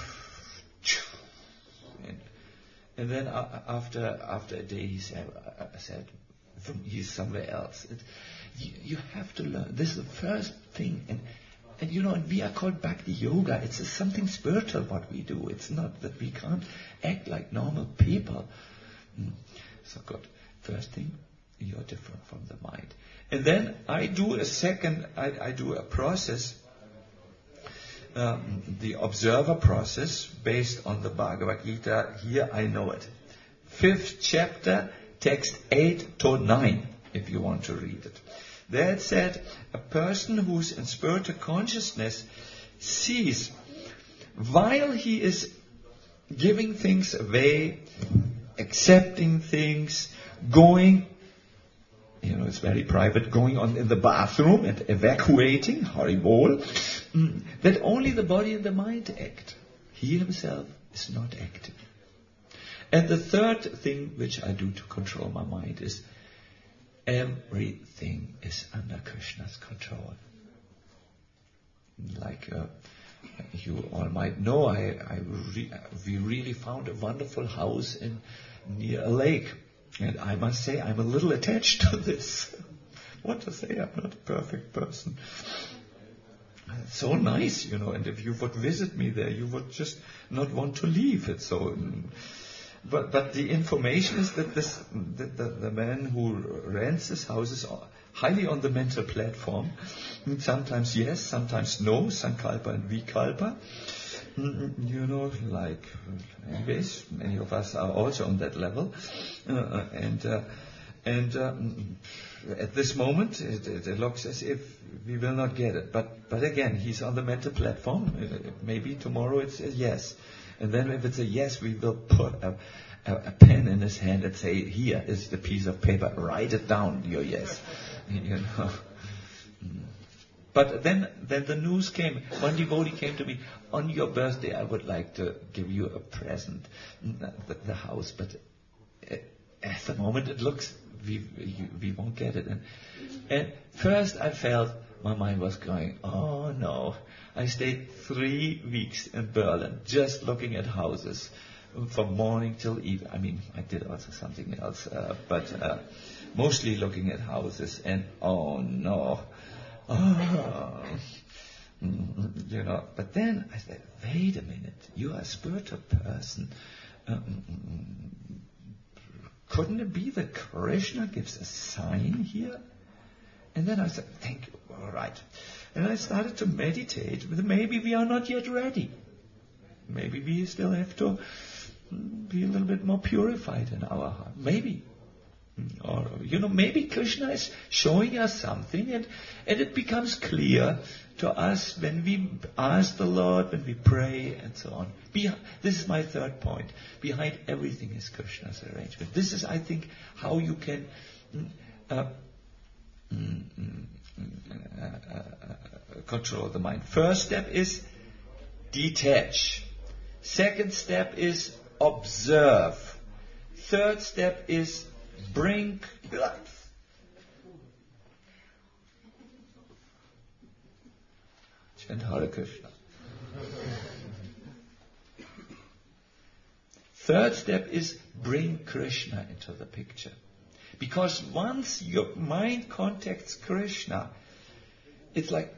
and, and then uh, after after a day he said, uh, said he's somewhere else. It, you, you have to learn. This is the first thing, and and you know, and we are called Bhakti Yoga. It's a, something spiritual what we do. It's not that we can't act like normal people. Mm. So good. First thing, you're different from the mind. And then I do a second, I, I do a process, um, the observer process, based on the Bhagavad Gita. Here I know it. Fifth chapter, text eight to nine, if you want to read it. There it said, a person who's in spiritual consciousness sees, while he is giving things away, accepting things, going, you know, it's very private, going on in the bathroom and evacuating, Haribol, mm, that only the body and the mind act. He himself is not acting. And the third thing which I do to control my mind is everything is under Krishna's control. Like uh, you all might know, I, I re- we really found a wonderful house in near a lake. And I must say, I'm a little attached to this. What to say, I'm not a perfect person. It's so nice, you know, and if you would visit me there, you would just not want to leave. It's so... But but the information is that this that the, the man who rents this house is highly on the mental platform. And sometimes yes, sometimes no, Sankalpa and Vikalpa. You know, like, anyways, many of us are also on that level. Uh, and uh, and uh, at this moment, it, it looks as if we will not get it. But but again, he's on the mental platform. Uh, maybe tomorrow it's a yes. And then if it's a yes, we will put a, a, a pen in his hand and say, here is the piece of paper, write it down, your yes. You know. But then, then the news came. One devotee came to me, on your birthday I would like to give you a present, the, the house. But at the moment it looks, we, we won't get it. And, and first I felt my mind was going, oh no. I stayed three weeks in Berlin, just looking at houses, from morning till evening. I mean, I did also something else, uh, but uh, mostly looking at houses. And oh no, oh, you know. But then I said, wait a minute, you are a spiritual person. Um, couldn't it be that Krishna gives a sign here? And then I said, thank you, all right. And I started to meditate. Maybe we are not yet ready. Maybe we still have to be a little bit more purified in our heart. Maybe. Or, you know, maybe Krishna is showing us something and, and it becomes clear to us when we ask the Lord, when we pray and so on. Be, this is my third point. Behind everything is Krishna's arrangement. This is, I think, how you can... Uh, mm, mm, Uh, uh, control the mind. First step is detach. Second step is observe. Third step is bring Relax. Chant Hare Krishna. Third step is bring Krishna into the picture. Because once your mind contacts Krishna, it's like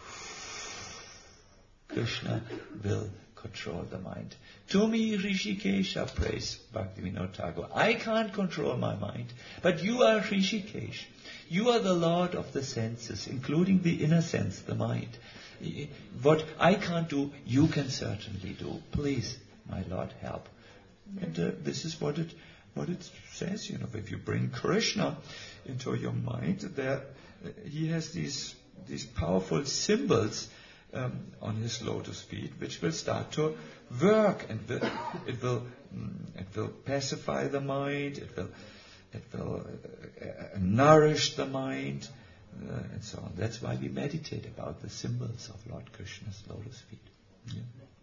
Krishna will control the mind. To me, Rishikesha prays Bhaktivinoda Thakur. I can't control my mind, but you are Rishikesh. You are the Lord of the senses, including the inner sense, the mind. What I can't do, you can certainly do. Please, my Lord, help. And uh, this is what it what it says. You know, if you bring Krishna into your mind, there uh, he has these these powerful symbols um, on his lotus feet, which will start to work, and will, it will mm, it will pacify the mind. It will it will uh, uh, nourish the mind, uh, and so on. That's why we meditate about the symbols of Lord Krishna's lotus feet. Yeah.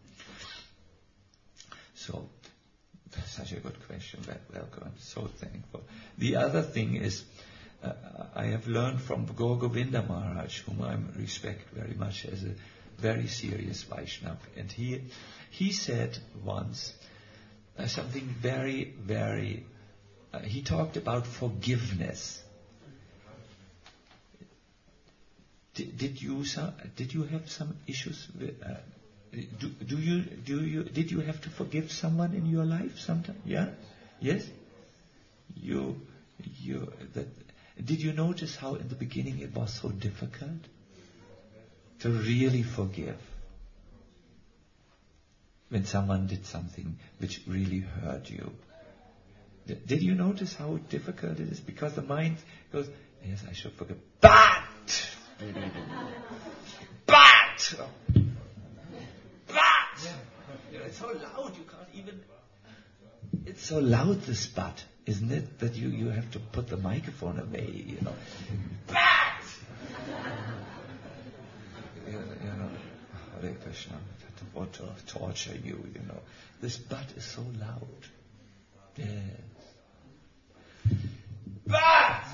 So. Such a good question. Welcome. I'm so thankful. The other thing is, uh, I have learned from Gaur Govinda Maharaj, whom I respect very much as a very serious Vaishnava, and he he said once uh, something very, very. Uh, he talked about forgiveness. Did, did you some, did you have some issues with? Uh, Do, do you do you did you have to forgive someone in your life sometime? Yeah, yes. You you that did you notice how in the beginning it was so difficult to really forgive when someone did something which really hurt you? Did, did you notice how difficult it is? Because the mind goes, yes, I should forgive, but but. You know, it's so loud, you can't even... It's so loud, this but, isn't it? That you, you have to put the microphone away, you know. But! you, you know, Hare Krishna, I don't want to torture you, you know. This but is so loud. Yes. But!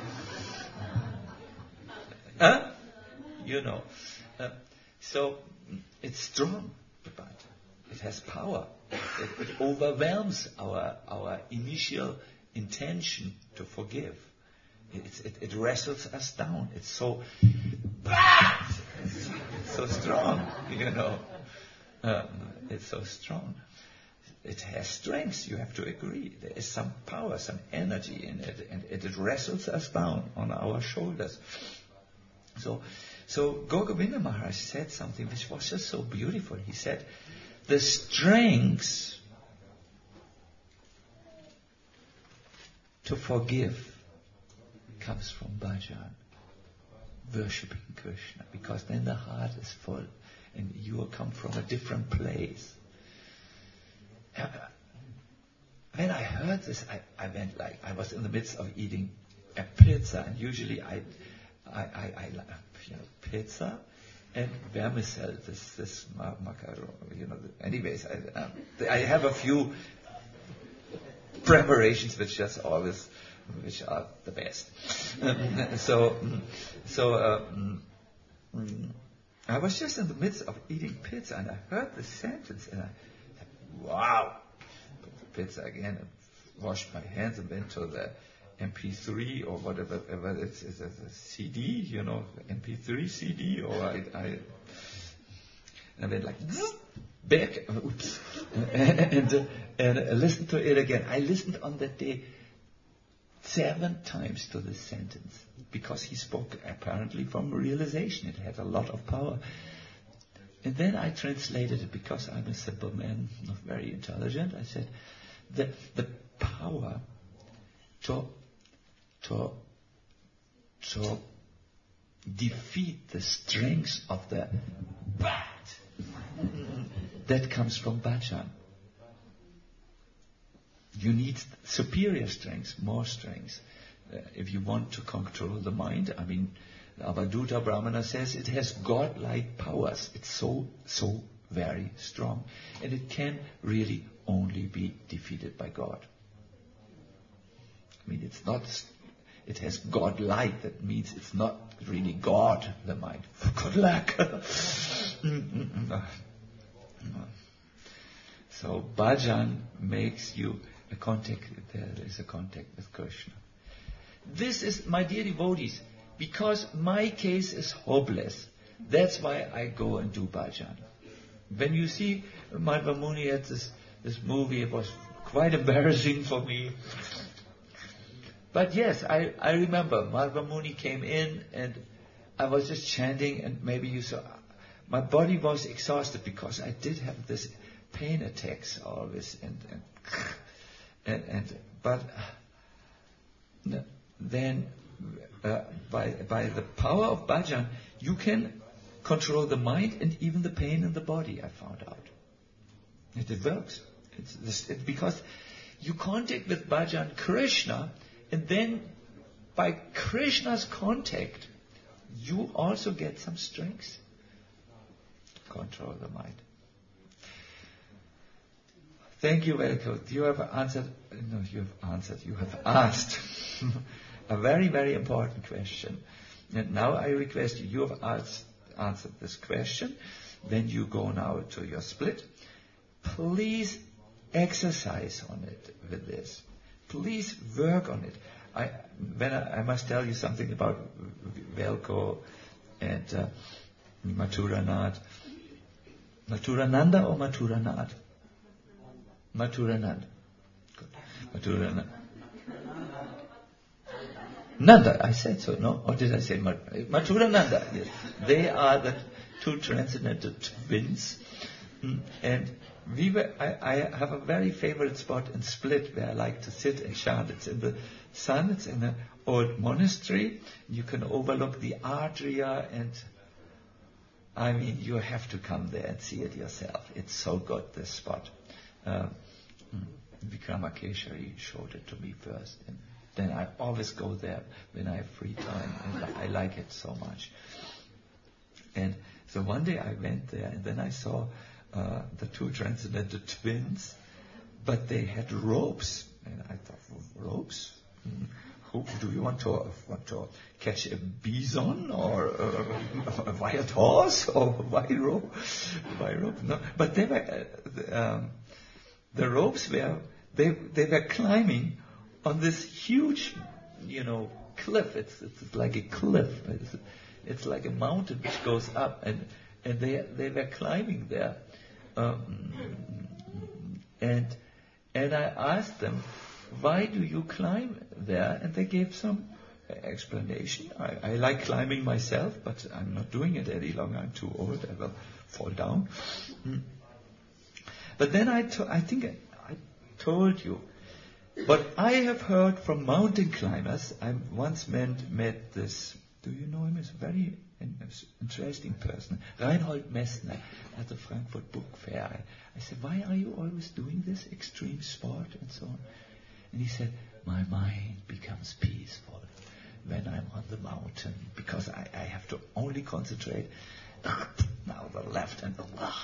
Huh? You know. Uh, so, it's strong, the but. It has power. It, it overwhelms our our initial intention to forgive. It, it, it wrestles us down. It's so, it's, it's so strong, you know. Um, it's so strong. It has strength. You have to agree. There is some power, some energy in it, and it, it wrestles us down on our shoulders. So, so Gaur Govinda Maharaj said something which was just so beautiful. He said, the strength to forgive comes from bhajan, worshipping Krishna, because then the heart is full and you will come from a different place. When I heard this, I, I went like, I was in the midst of eating a pizza, and usually I, I, I, I you know, pizza and vermicelli, this, this macaron, you know. Anyways, I, um, I have a few preparations which just always, which are the best. Um, so, so um, I was just in the midst of eating pizza, and I heard this sentence, and I said, "Wow!" Put the pizza again, and washed my hands, and went to the M P three or whatever, whatever it's, it's a C D, you know, M P three C D, or I, I, and I went like back, oops, and, and, and listened to it again. I listened on that day seven times to this sentence, because he spoke apparently from realization. It had a lot of power. And then I translated it, because I'm a simple man, not very intelligent. I said, the the power to to to defeat the strength of the bad, that comes from bhajan. You need superior strength, more strength. Uh, if you want to control the mind, I mean, Avadhuta Brahmana says it has godlike powers. It's so, so very strong. And it can really only be defeated by God. I mean, it's not, it has God-like. That means it's not really God, the mind. God-like. So bhajan makes you a contact. There is a contact with Krishna. This is, my dear devotees, because my case is hopeless. That's why I go and do bhajan. When you see Madhva Muni at this, this movie, it was quite embarrassing for me. But yes, I, I remember Madhva Muni came in and I was just chanting, and maybe you saw, my body was exhausted because I did have this pain attacks always, and and and, and but then uh, by by the power of bhajan, you can control the mind and even the pain in the body. I found out it, it works. It's this, it, because you contact with bhajan Krishna, and then by Krishna's contact, you also get some strength to control the mind. Thank you, Velko. You have answered, no, you have answered, you have asked a very, very important question. And now I request you, you have asked, answered this question, then you go now to your split. Please exercise on it with this. Please work on it. I, when I, I must tell you something about Velko and uh, Mathuranath. Mathurananda or Mathuranath? Mathurananda. Good. Mathurananda. Nanda, I said so, no? Or did I say Mat- Mathurananda? Yes. They are the two transcendental twins. Mm. And we were, I, I have a very favorite spot in Split where I like to sit and chant. It's in the sun, it's in an old monastery. You can overlook the Adria, and I mean, you have to come there and see it yourself. It's so good, this spot. Uh, Vikramakeshari showed it to me first, and then I always go there when I have free time, and I like it so much. And so one day I went there, and then I saw uh, the two transcendental twins, but they had ropes, and I thought, well, ropes? Mm. Who, do you want to want to catch a bison or uh, a wild horse, or why rope? Why rope? No, but they were. Uh, um, The ropes were, they they were climbing on this huge, you know, cliff. It's it's like a cliff. It's, it's like a mountain which goes up, and and they they were climbing there, um, and and I asked them, why do you climb there? And they gave some explanation. I, I like climbing myself, but I'm not doing it any longer. I'm too old. I will fall down. Mm. But then I, to, I think I, I told you, what I have heard from mountain climbers. I once met, met this, do you know him? He's a very interesting person, Reinhold Messner, at the Frankfurt Book Fair. I, I said, why are you always doing this extreme sport and so on? And he said, my mind becomes peaceful when I'm on the mountain, because I, I have to only concentrate now the left and the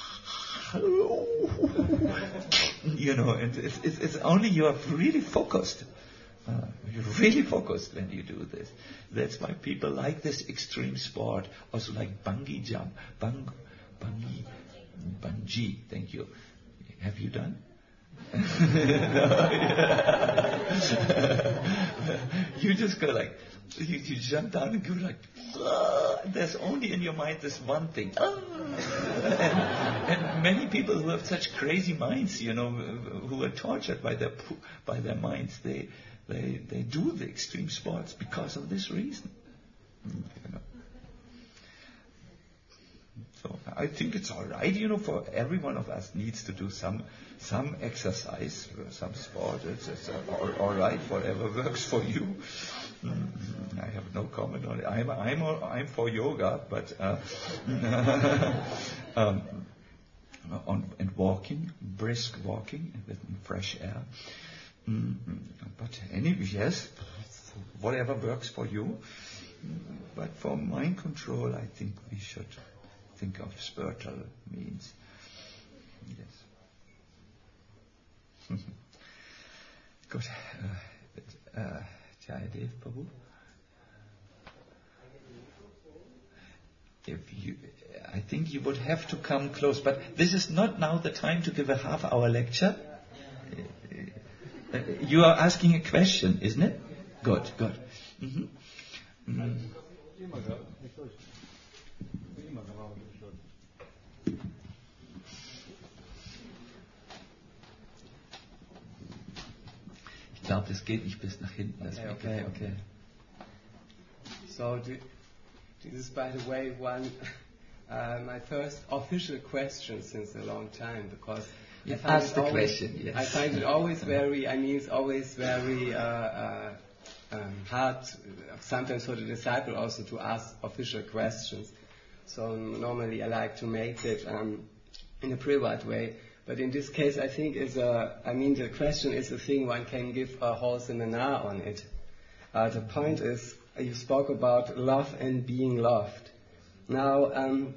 you know, and it's, it's, it's only you are really focused. Uh, you're really focused when you do this. That's why people like this extreme sport. Also like bungee jump, bung, bungee, bungee. Thank you. Have you done? You just go like, you, you jump down and go like, ah, there's only in your mind this one thing. Ah. And, and many people who have such crazy minds, you know, who are tortured by their by their minds, they they they do the extreme sports because of this reason. You know. So I think it's all right, you know, for every one of us needs to do some some exercise, some sport. It's, it's all, all right, whatever works for you. Mm, I have no comment on it. I'm I'm I'm for yoga, but uh, um, on and walking, brisk walking with fresh air. Mm, but anyway, yes, whatever works for you. But for mind control, I think we should think of spiritual means. Yes. Good. Uh, uh, Jayadev Prabhu. if you, I think you would have to come close. But this is not now the time to give a half-hour lecture. Uh, You are asking a question, isn't it? Good, good. Mhm. Mm. Ich glaube, das geht nicht bis nach hinten. Das Okay, okay, Mikrofon. okay. So th- this is, by the way, one uh, my first official question since a long time, because You I find asked it the always, question, yes. I find it always very. I mean, it's always very uh, uh, um, hard, uh, sometimes for the disciple also, to ask official questions. So normally I like to make it um, in a private way. But in this case, I think is a. I mean, the question is a thing one can give a whole seminar on it. Uh, the point is, you spoke about love and being loved. Now, um,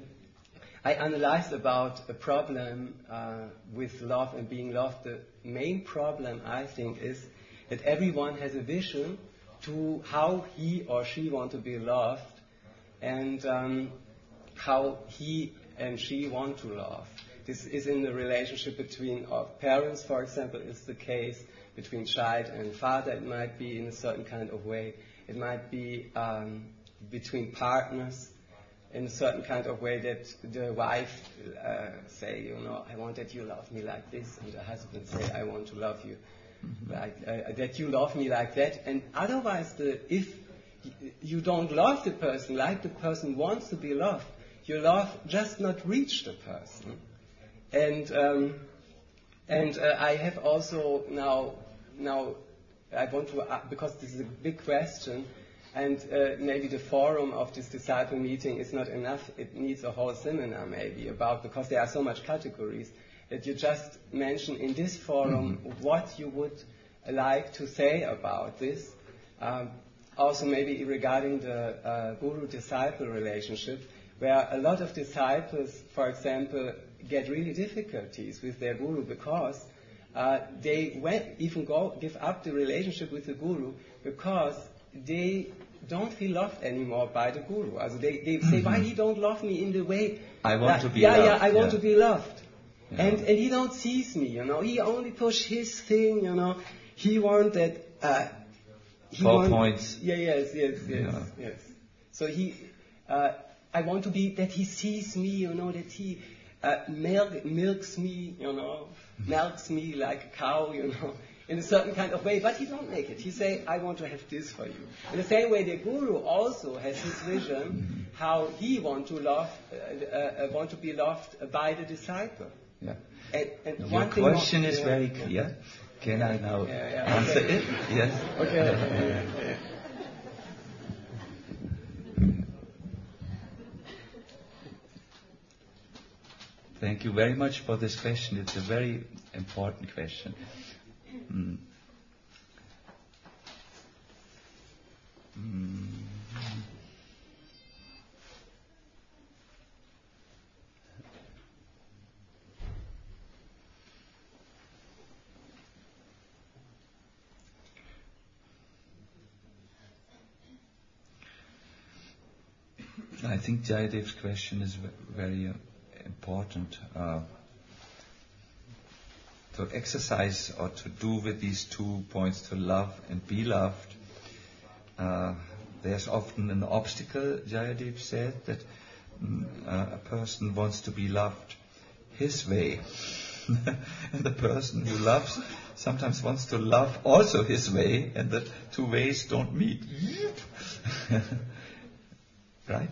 I analyzed about a problem uh, with love and being loved. The main problem, I think, is that everyone has a vision to how he or she want to be loved, and um, how he and she want to love. This is in the relationship between uh, parents, for example, is the case. Between child and father, it might be in a certain kind of way. It might be um, between partners in a certain kind of way, that the wife uh, say, you know, I want that you love me like this, and the husband say, I want to love you mm-hmm. like uh, that you love me like that. And otherwise, the, if y- you don't love the person like the person wants to be loved, your love just not reach the person. And um, and uh, I have also now now I want to uh, because this is a big question. And uh, maybe the forum of this disciple meeting is not enough. It needs a whole seminar maybe about, because there are so much categories, that you just mention in this forum mm-hmm. what you would like to say about this. Um, also maybe regarding the uh, guru-disciple relationship, where a lot of disciples, for example, get really difficulties with their guru because uh, they went, even go give up the relationship with the guru because they don't feel loved anymore by the guru. Also they, they say, why he don't love me in the way I want that, to be yeah, loved. Yeah, I want yeah. to be loved. Yeah. And and he don't sees me, you know. He only push his thing, you know. He want that uh, he Four want, points. Yeah, yes, yes, yes, Yeah. yes. So he uh, I want to be that he sees me, you know, that he uh, milk, milks me, you know, melts me like a cow, you know, in a certain kind of way, but he don't make it. He say, I want to have this for you. In the same way, the guru also has his vision how he want to love, uh, uh, want to be loved by the disciple. Yeah. And, and Your one thing question more, is yeah, very clear. Can I now Yeah, yeah, answer okay. it? Yes. Okay. yeah, yeah. Thank you very much for this question. It's a very important question. Mm. Mm. I think Jayadev's question is ve- very uh, important. Uh, to exercise or to do with these two points, to love and be loved, uh, there's often an obstacle, Jayadev said, that mm, uh, a person wants to be loved his way. And the person who loves sometimes wants to love also his way, and the two ways don't meet. Right?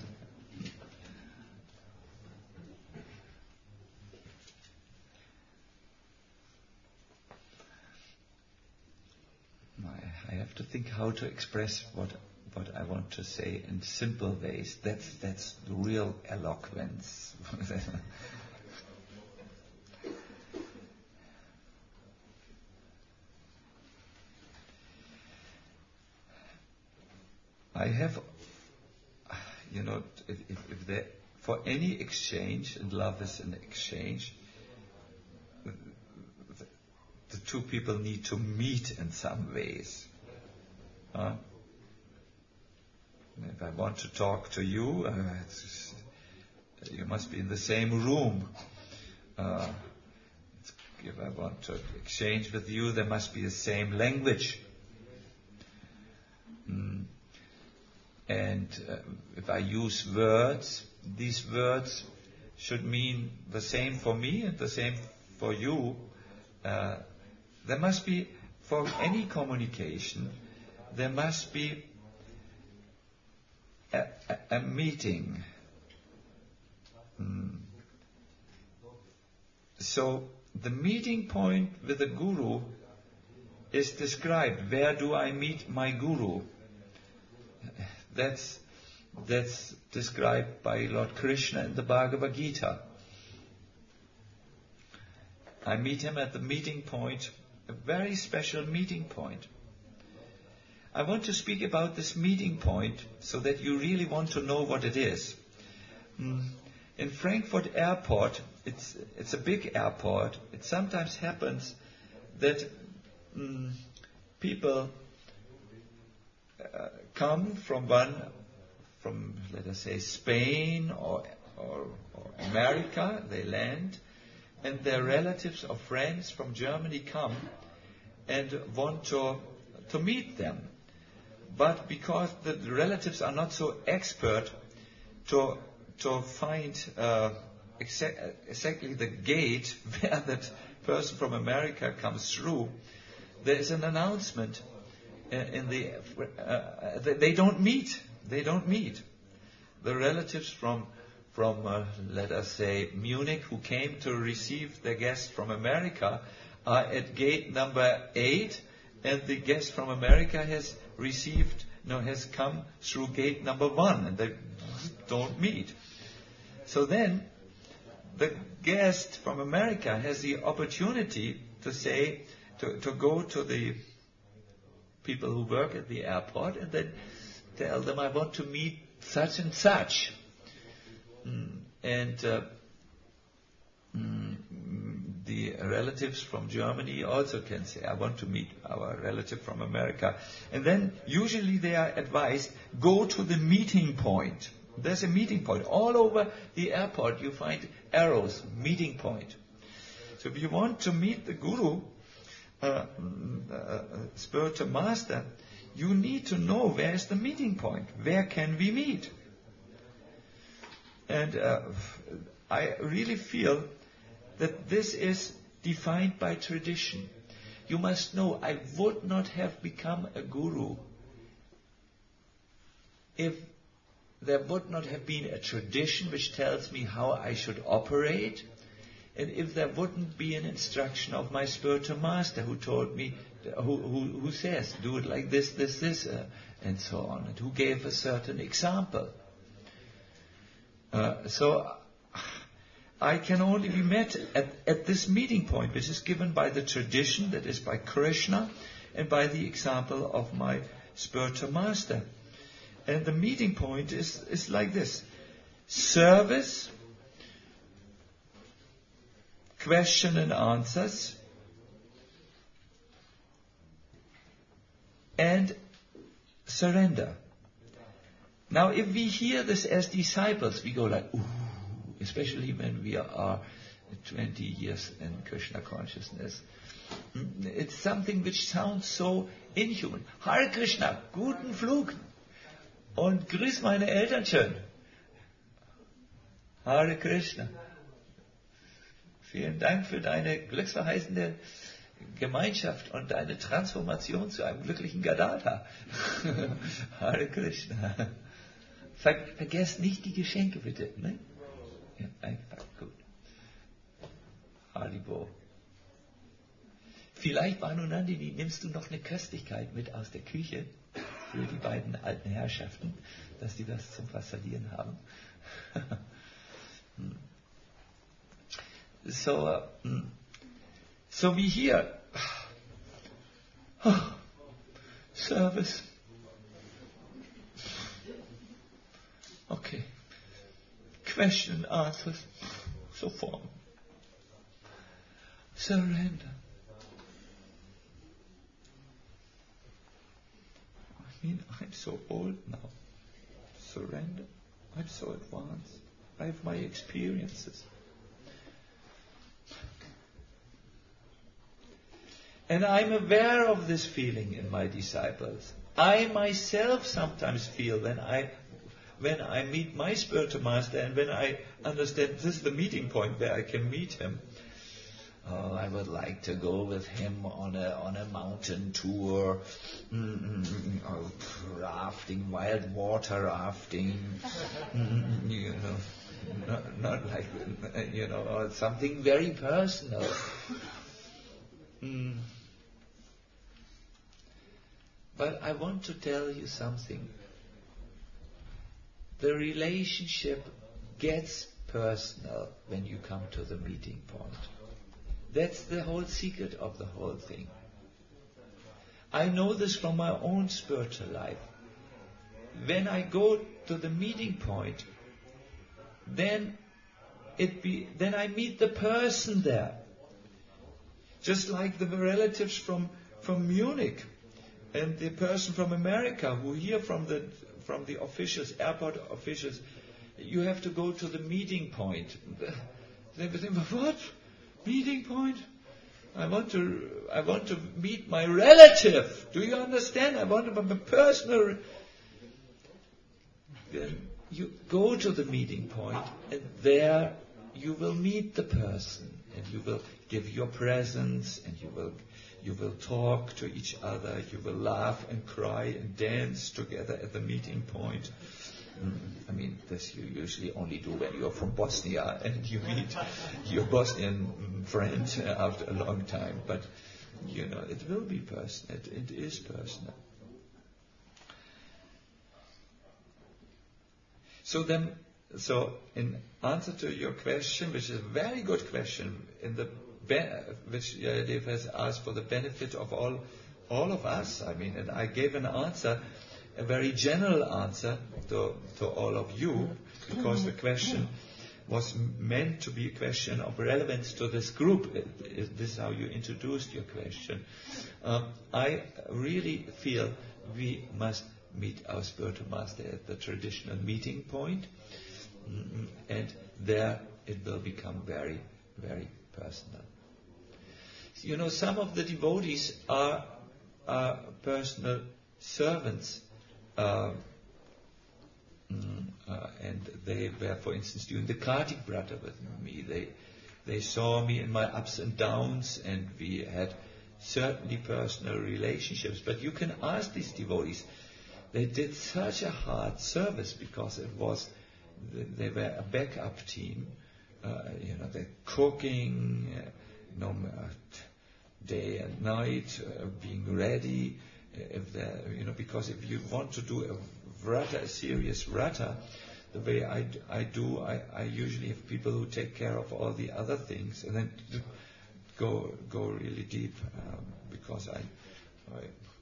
I have to think how to express what what I want to say in simple ways. That's that's the real eloquence. I have, you know, if, if, if there, for any exchange, and love is an exchange, the, the two people need to meet in some ways. Huh? If I want to talk to you, uh, it's, you must be in the same room. Uh, if I want to exchange with you, there must be the same language. Mm. And uh, if I use words, these words should mean the same for me and the same for you. Uh, there must be, for any communication, there must be a, a, a meeting. Mm. So the meeting point with the Guru is described. Where do I meet my Guru? That's, that's described by Lord Krishna in the Bhagavad Gita. I meet him at the meeting point, a very special meeting point. I want to speak about this meeting point so that you really want to know what it is. Mm. In Frankfurt Airport, it's, it's a big airport. It sometimes happens that mm, people uh, come from one, from let us say Spain or, or, or America, they land, and their relatives or friends from Germany come and want to, to meet them. But because the relatives are not so expert to, to find uh, exa- exactly the gate where that person from America comes through, there is an announcement uh, in the, uh, they don't meet, they don't meet. The relatives from from, uh, let us say, Munich, who came to receive the guest from America, are at gate number eight, and the guest from America has received, no, has come through gate number one, and they don't meet. So then, the guest from America has the opportunity to say, to, to go to the people who work at the airport, and then tell them, I want to meet such and such. Mm, and uh, mm, the relatives from Germany also can say, I want to meet our relative from America. And then usually they are advised, go to the meeting point. There's a meeting point. All over the airport you find arrows, meeting point. So if you want to meet the Guru, uh, uh, spiritual master, you need to know where is the meeting point. Where can we meet? And uh, I really feel that this is defined by tradition. You must know, I would not have become a guru if there would not have been a tradition which tells me how I should operate, and if there wouldn't be an instruction of my spiritual master who told me, who, who, who says, do it like this, this, this, uh, and so on, and who gave a certain example. Uh, so I can only be met at, at this meeting point, which is given by the tradition, that is by Krishna, and by the example of my spiritual master. And the meeting point is, is like this. Service, question and answers, and surrender. Now, if we hear this as disciples, we go like, ooh, especially when we are twenty years in Krishna consciousness. It's something which sounds so inhuman. Hare Krishna, guten Flug. Und grüß meine Eltern schön. Hare Krishna. Vielen Dank für deine glücksverheißende Gemeinschaft und deine Transformation zu einem glücklichen Gadadha. Hare Krishna. Ver vergesst nicht die Geschenke, bitte. Ne? Ja, einfach gut. Haribo. Vielleicht, Bhanunandini, nimmst du noch eine Köstlichkeit mit aus der Küche für die beiden alten Herrschaften, dass die das zum Fassadieren haben. So, uh, so wie hier. Oh, Service. Okay. Question and answers. So form. Surrender. I mean, I'm so old now. Surrender. I'm so advanced. I have my experiences. And I'm aware of this feeling in my disciples. I myself sometimes feel when I when I meet my spiritual master and when I understand this is the meeting point where I can meet him. Oh, I would like to go with him on a on a mountain tour, mm-mm, oh, rafting, wild water rafting, mm-mm, you know, not, not like, you know, or something very personal. Mm. But I want to tell you something. The relationship gets personal when you come to the meeting point. That's the whole secret of the whole thing. I know this from my own spiritual life. When I go to the meeting point, then it be then I meet the person there. Just like the relatives from, from Munich and the person from America who hear from the from the officials, airport officials, you have to go to the meeting point. They think, what? Meeting point? I want to I want to meet my relative. Do you understand? I want to have a personal. Then you go to the meeting point, and there you will meet the person, and you will give your presents, and you will you will talk to each other. You will laugh and cry and dance together at the meeting point. I mean, this you usually only do when you're from Bosnia and you meet your Bosnian friend after a long time. But, you know, it will be personal. It, it is personal. So then, so in answer to your question, which is a very good question, in the be- which Yayadev has asked for the benefit of all, all of us. I mean, and I gave an answer. A very general answer to, to all of you, because the question was meant to be a question of relevance to this group. It, it, this is how you introduced your question. Um, I really feel we must meet our spiritual master at the traditional meeting point, mm-hmm. and there it will become very, very personal. You know, some of the devotees are, are personal servants. Uh, mm, uh, and they were, for instance, doing the Kartik Brata with me. They they saw me in my ups and downs, and we had certainly personal relationships. But you can ask these devotees. They did such a hard service because it was they were a backup team. Uh, you know, they're cooking, uh, you know, day and night, uh, being ready. If there, you know, because if you want to do a vrata, a serious vrata, the way I, I do, I, I usually have people who take care of all the other things, and then go go really deep, um, because I, I,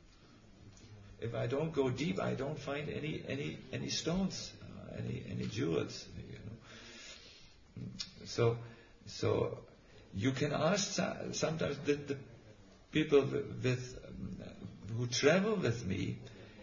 if I don't go deep, I don't find any any any stones, uh, any any jewels, you know. So so you can ask sometimes the, the people with. Um, who travel with me,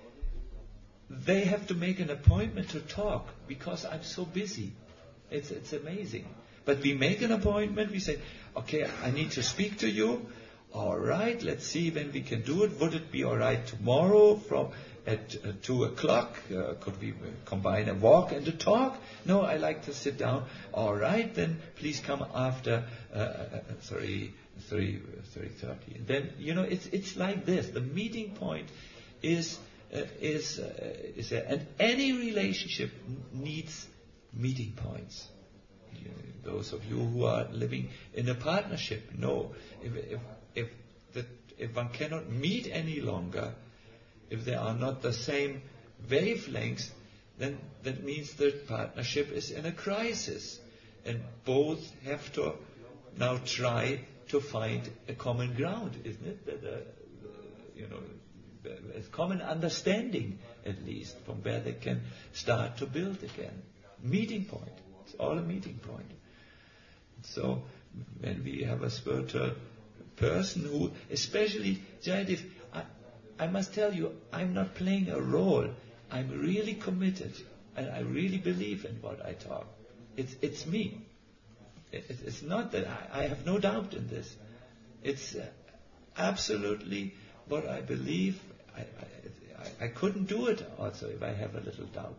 they have to make an appointment to talk because I'm so busy. It's it's amazing. But we make an appointment, we say, okay, I need to speak to you. All right, let's see when we can do it. Would it be all right tomorrow from at uh, two o'clock? Uh, could we combine a walk and a talk? No, I like to sit down. All right, then please come after, uh, uh, sorry, three, three thirty. Then, you know, it's it's like this. The meeting point is, uh, is, uh, is there. And any relationship needs meeting points. You know, those of you who are living in a partnership know if, if If the, if one cannot meet any longer, if they are not the same wavelengths, then that means the partnership is in a crisis. And both have to now try to find a common ground, isn't it? That, uh, you know, a common understanding, at least, from where they can start to build again. Meeting point. It's all a meeting point. So, when we have a spiritual person who, especially Jayadev, I, I must tell you, I'm not playing a role. I'm really committed, and I really believe in what I talk. It's it's me. It, it's not that I, I have no doubt in this. It's uh, absolutely what I believe. I, I, I couldn't do it also if I have a little doubt.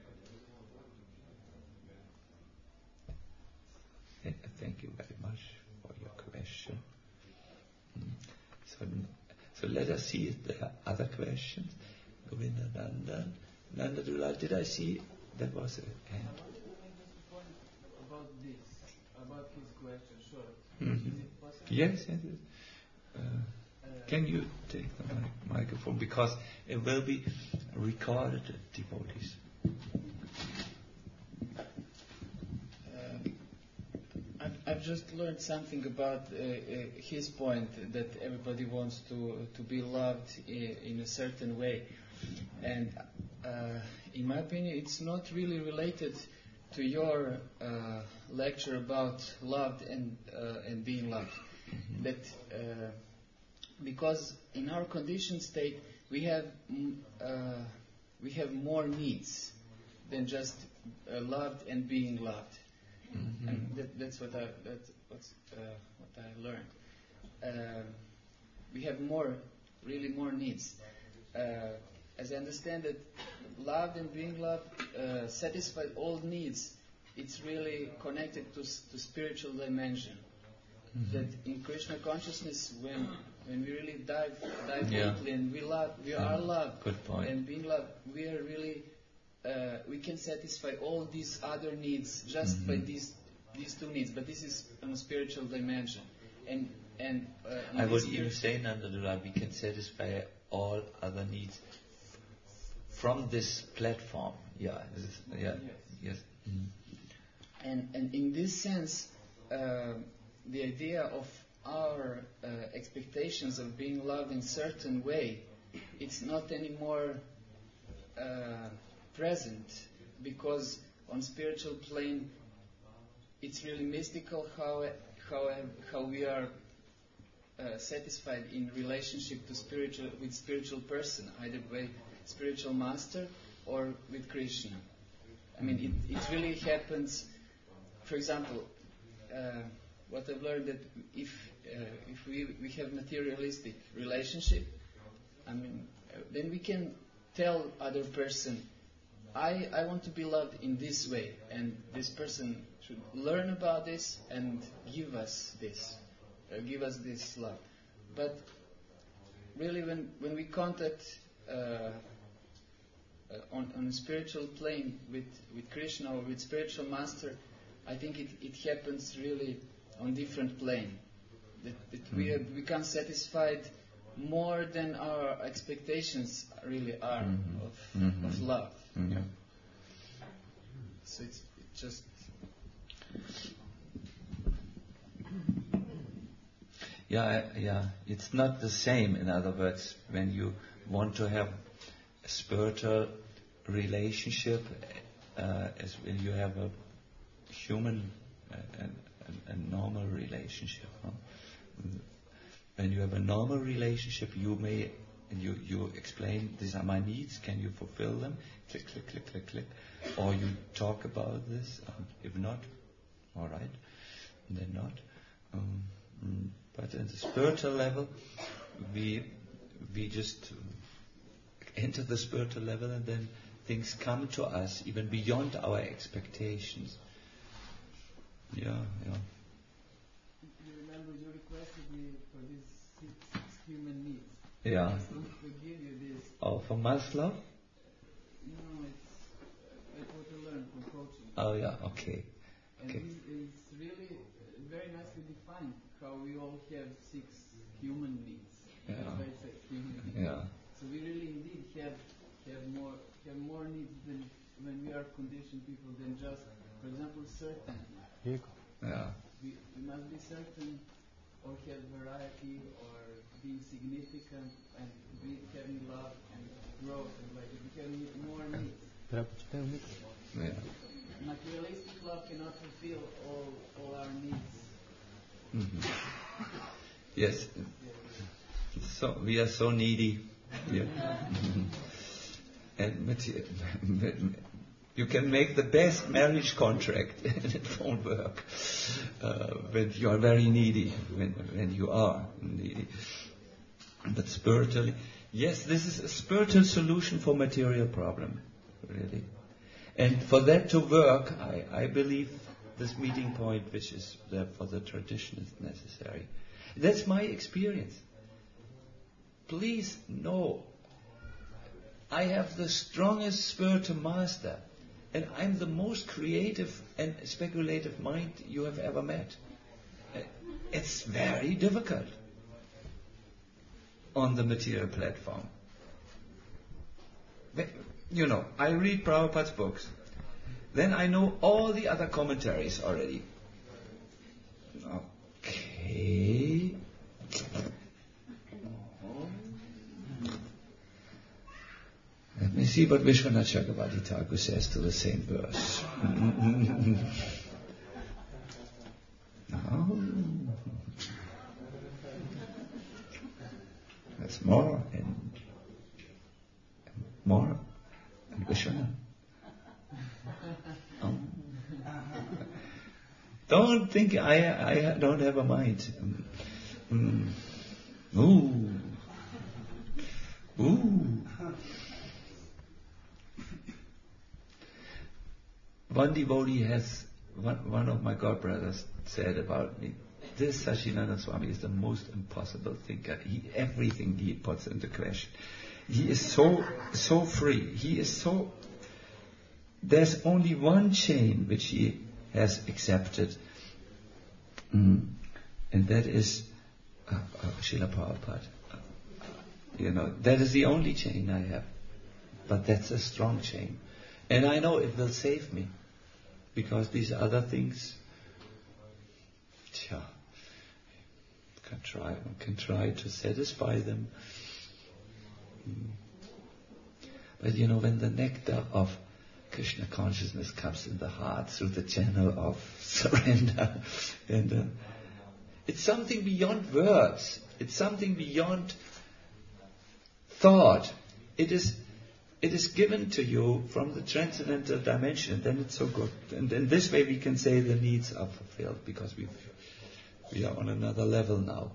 Thank you very much for your question. So, so let us see if there are other questions. Govinda Nandan. Nanda Dulal, did I see that was a hand? About this, about his question, short. Mm-hmm. Is it possible? Yes, yes. yes. Uh, can you take the mic- microphone because it will be recorded, devotees. I've, I've just learned something about uh, uh, his point that everybody wants to to be loved in, in a certain way, and uh, in my opinion, it's not really related to your uh, lecture about loved and uh, and being loved. Mm-hmm. That uh, because in our conditioned state we have mm, uh, we have more needs than just uh, loved and being loved. Mm-hmm. And that, that's what I that's what's, uh, what I learned. Uh, we have more, really more needs. Uh, as I understand it, loved and being loved uh, satisfied all needs. It's really connected to to spiritual dimension. Mm-hmm. That in Krishna consciousness, when when we really dive dive yeah. deeply and we love, we yeah. are loved. Good point. And being loved, we are really. Uh, we can satisfy all these other needs just mm-hmm. by these these two needs, but this is on a spiritual dimension. And and uh, I would even say, Nandadula, we can satisfy all other needs f- from this platform. Yeah, this is, yeah, yes. yes. Mm-hmm. And and in this sense, uh, the idea of our uh, expectations of being loved in certain way, it's not anymore. Uh, present, because on spiritual plane it's really mystical how how how we are uh, satisfied in relationship to spiritual with spiritual person, either by spiritual master or with Krishna. I mean, it, it really happens. For example, uh, what I've learned that if uh, if we we have materialistic relationship, I mean, uh, then we can tell other person. I, I want to be loved in this way, and this person should learn about this and give us this, uh, give us this love. But really, when, when we contact uh, uh, on, on a spiritual plane with, with Krishna or with spiritual master, I think it, it happens really on different plane. That, that mm-hmm. we have become satisfied more than our expectations really are mm-hmm. of mm-hmm. of love. Mm-hmm. So it's it just. Yeah, yeah. It's not the same. In other words, when you want to have a spiritual relationship, uh, as when you have a human uh, and a, a normal relationship. Huh? When you have a normal relationship, you may, and you, you explain, these are my needs, can you fulfill them? Click, click, click, click, click. Or you talk about this. Um, if not, all right, then not. Um, but in the spiritual level, we we just enter the spiritual level, and then things come to us even beyond our expectations. Yeah, yeah. You requested me for these six, six human needs. Yeah. I still to give you this. Oh, from Maslow? No, it's like what I learned from coaching. Oh, yeah, okay. And okay. this is really uh, very nicely defined how we all have six human needs. Yeah. As I said, human needs. Yeah. So we really indeed have have more have more needs than when we are conditioned people than just, for example, certainty. Yeah. We, we must be certain or have variety or being significant and be having love and growth and like we have more needs. Yeah. Materialistic love cannot fulfill all all our needs. Mm-hmm. Yes. So we are so needy. Yeah. Mm-hmm. And You can make the best marriage contract and it won't work uh, when you are very needy, when, when you are needy. But spiritually, yes, this is a spiritual solution for material problem, really. And for that to work, I, I believe this meeting point, which is there for the tradition, is necessary. That's my experience. Please know, I have the strongest spiritual master, and I'm the most creative and speculative mind you have ever met. It's very difficult on the material platform. You know, I read Prabhupada's books. Then I know all the other commentaries already. Okay. Let me see what Vishwanath Chakravarti Thakur says to the same verse. No. There's more and more and Vishwanath. Oh. Don't think I I don't have a mind. Mm. Ooh. Ooh. One devotee has, one, one of my godbrothers said about me, this Sachinanda Swami is the most impossible thinker. He, everything he puts into question. He is so, so free. He is so, there's only one chain which he has accepted. Mm. And that is uh, uh, Srila Prabhupada. Uh, you know, that is the only chain I have. But that's a strong chain. And I know it will save me. Because these other things, yeah, can try, one can try to satisfy them. Mm. But you know, when the nectar of Krishna consciousness comes in the heart through the channel of surrender, and uh, it's something beyond words. It's something beyond thought. It is. It is given to you from the transcendental dimension, then it's so good. And in this way we can say the needs are fulfilled because we we are on another level now.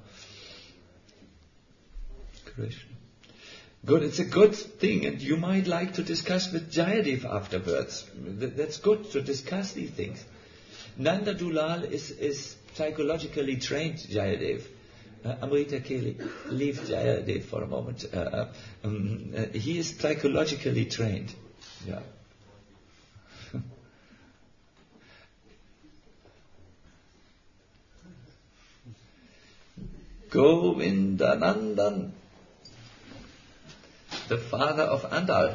Krishna. Good, it's a good thing, and you might like to discuss with Jayadev afterwards. That's good to discuss these things. Nanda Dulal is, is psychologically trained, Jayadev. Uh, Amrita Keli, leave Jayadev for a moment. Uh, um, uh, he is psychologically trained. Yeah. Govindanandan, the father of Andal.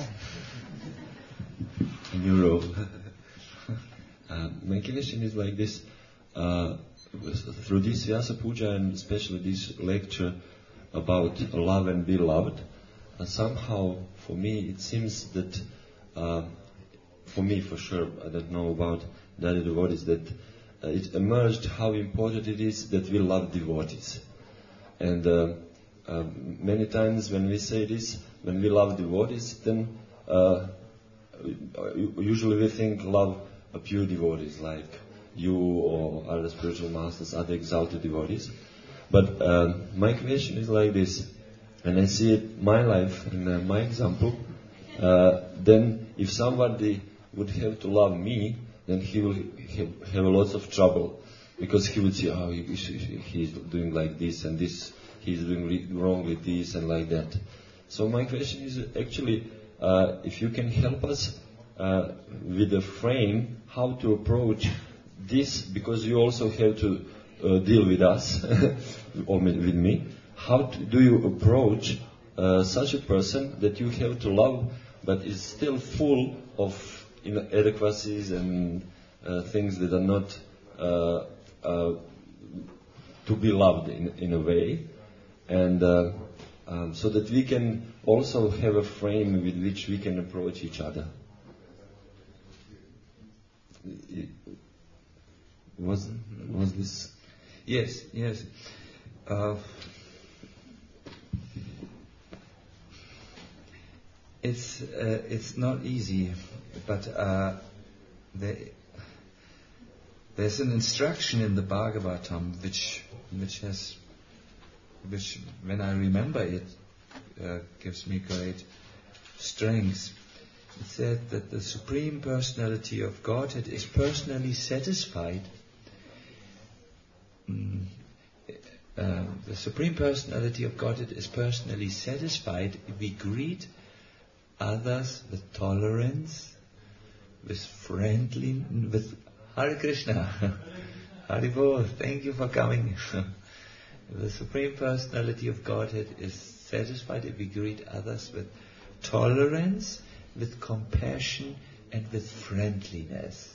Neuro. uh, my question is like this. Uh, Through this Vyasa Puja and especially this lecture about love and be loved, uh, somehow for me it seems that, uh, for me for sure, I don't know about the other devotees, that uh, it emerged how important it is that we love devotees. And uh, uh, many times when we say this, when we love devotees, then uh, usually we think love a pure devotees like you or other spiritual masters, other exalted devotees. But uh, my question is like this, and I see it my life in uh, my example, uh, then if somebody would have to love me, then he will have, have lots of trouble, because he would say, oh, he, he's doing like this and this, he's doing wrong with this and like that. So my question is actually, uh, if you can help us uh, with a frame, how to approach this, because you also have to uh, deal with us, or with me. How to, do you approach uh, such a person that you have to love, but is still full of inadequacies and uh, things that are not uh, uh, to be loved in, in a way, and uh, um, so that we can also have a frame with which we can approach each other. Was was this? Yes, yes. Uh, it's uh, it's not easy, but uh, there, there's an instruction in the Bhagavatam which which has which when I remember it uh, gives me great strength. It said that the Supreme Personality of Godhead is personally satisfied. Mm, uh, the Supreme Personality of Godhead is personally satisfied if we greet others with tolerance, with friendly, with Hare Krishna. Haribol, thank you for coming. The Supreme Personality of Godhead is satisfied if we greet others with tolerance, with compassion, and with friendliness.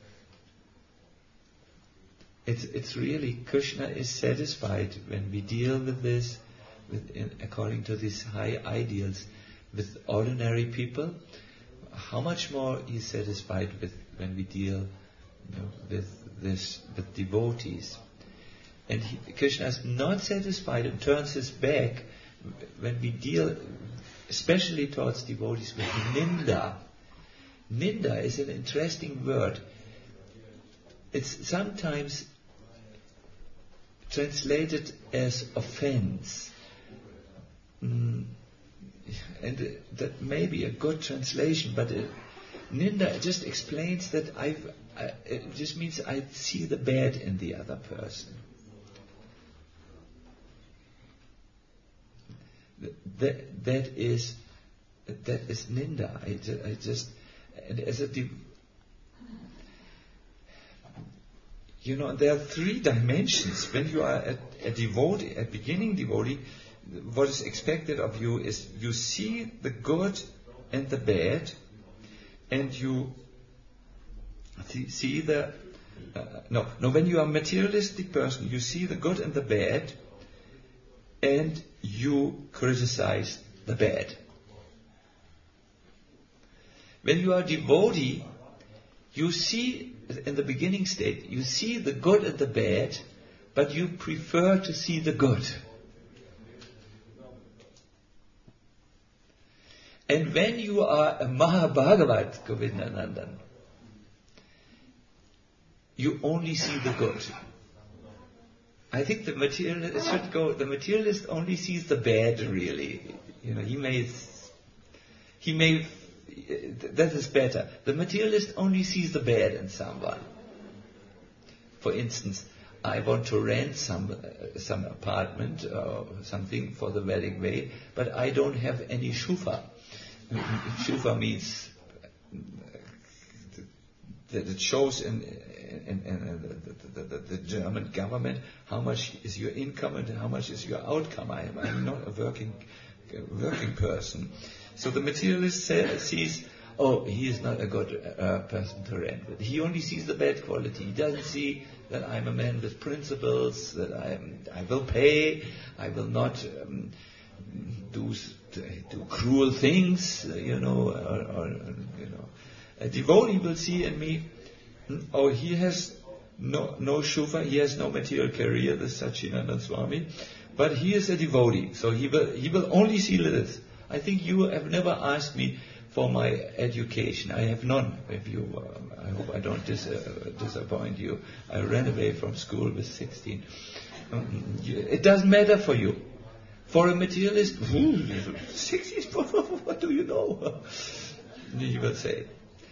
It's it's really, Krishna is satisfied when we deal with this, with in, according to these high ideals, with ordinary people. How much more He is satisfied with when we deal, you know, with this with devotees. And he, Krishna is not satisfied and turns His back when we deal, especially towards devotees, with ninda. Ninda is an interesting word. It's sometimes translated as offense. Mm, and uh, that may be a good translation, but uh, ninda just explains that I've, I, it just means I see the bad in the other person. That, that is that is ninda. I, ju- I just and as a de- you know, there are three dimensions. When you are a, a devotee, a beginning devotee, what is expected of you is you see the good and the bad, and you see, see the uh, no no. When you are a materialistic person, you see the good and the bad, and you criticize the bad. When you are a devotee, you see, in the beginning state, you see the good and the bad, but you prefer to see the good. And when you are a Mahabhagavat, Govindanandan, you only see the good. I think the materialist should go. The materialist only sees the bad. Really, you know, he may, he may. That is better. The materialist only sees the bad in someone. For instance, I want to rent some uh, some apartment or something for the wedding way, but I don't have any shufa. Shufa means that it shows in. In, in, in the, the, the, the German government, how much is your income and how much is your outcome. I am I'm not a working working person. So the materialist say, sees, oh, he is not a good uh, person to rent with. He only sees the bad quality. He doesn't see that I'm a man with principles, that I am, I will pay, I will not um, do do cruel things, you know, or, or you know. A devotee will see in me, oh, he has no no shufa, he has no material career, this Satchidananda Swami, but he is a devotee, so he will he will only see this. I think you have never asked me for my education. I have none. If you, uh, I hope I don't dis- uh, disappoint you. I ran away from school with sixteen. Um, you, it doesn't matter for you. For a materialist, sixties, what do you know? He will say.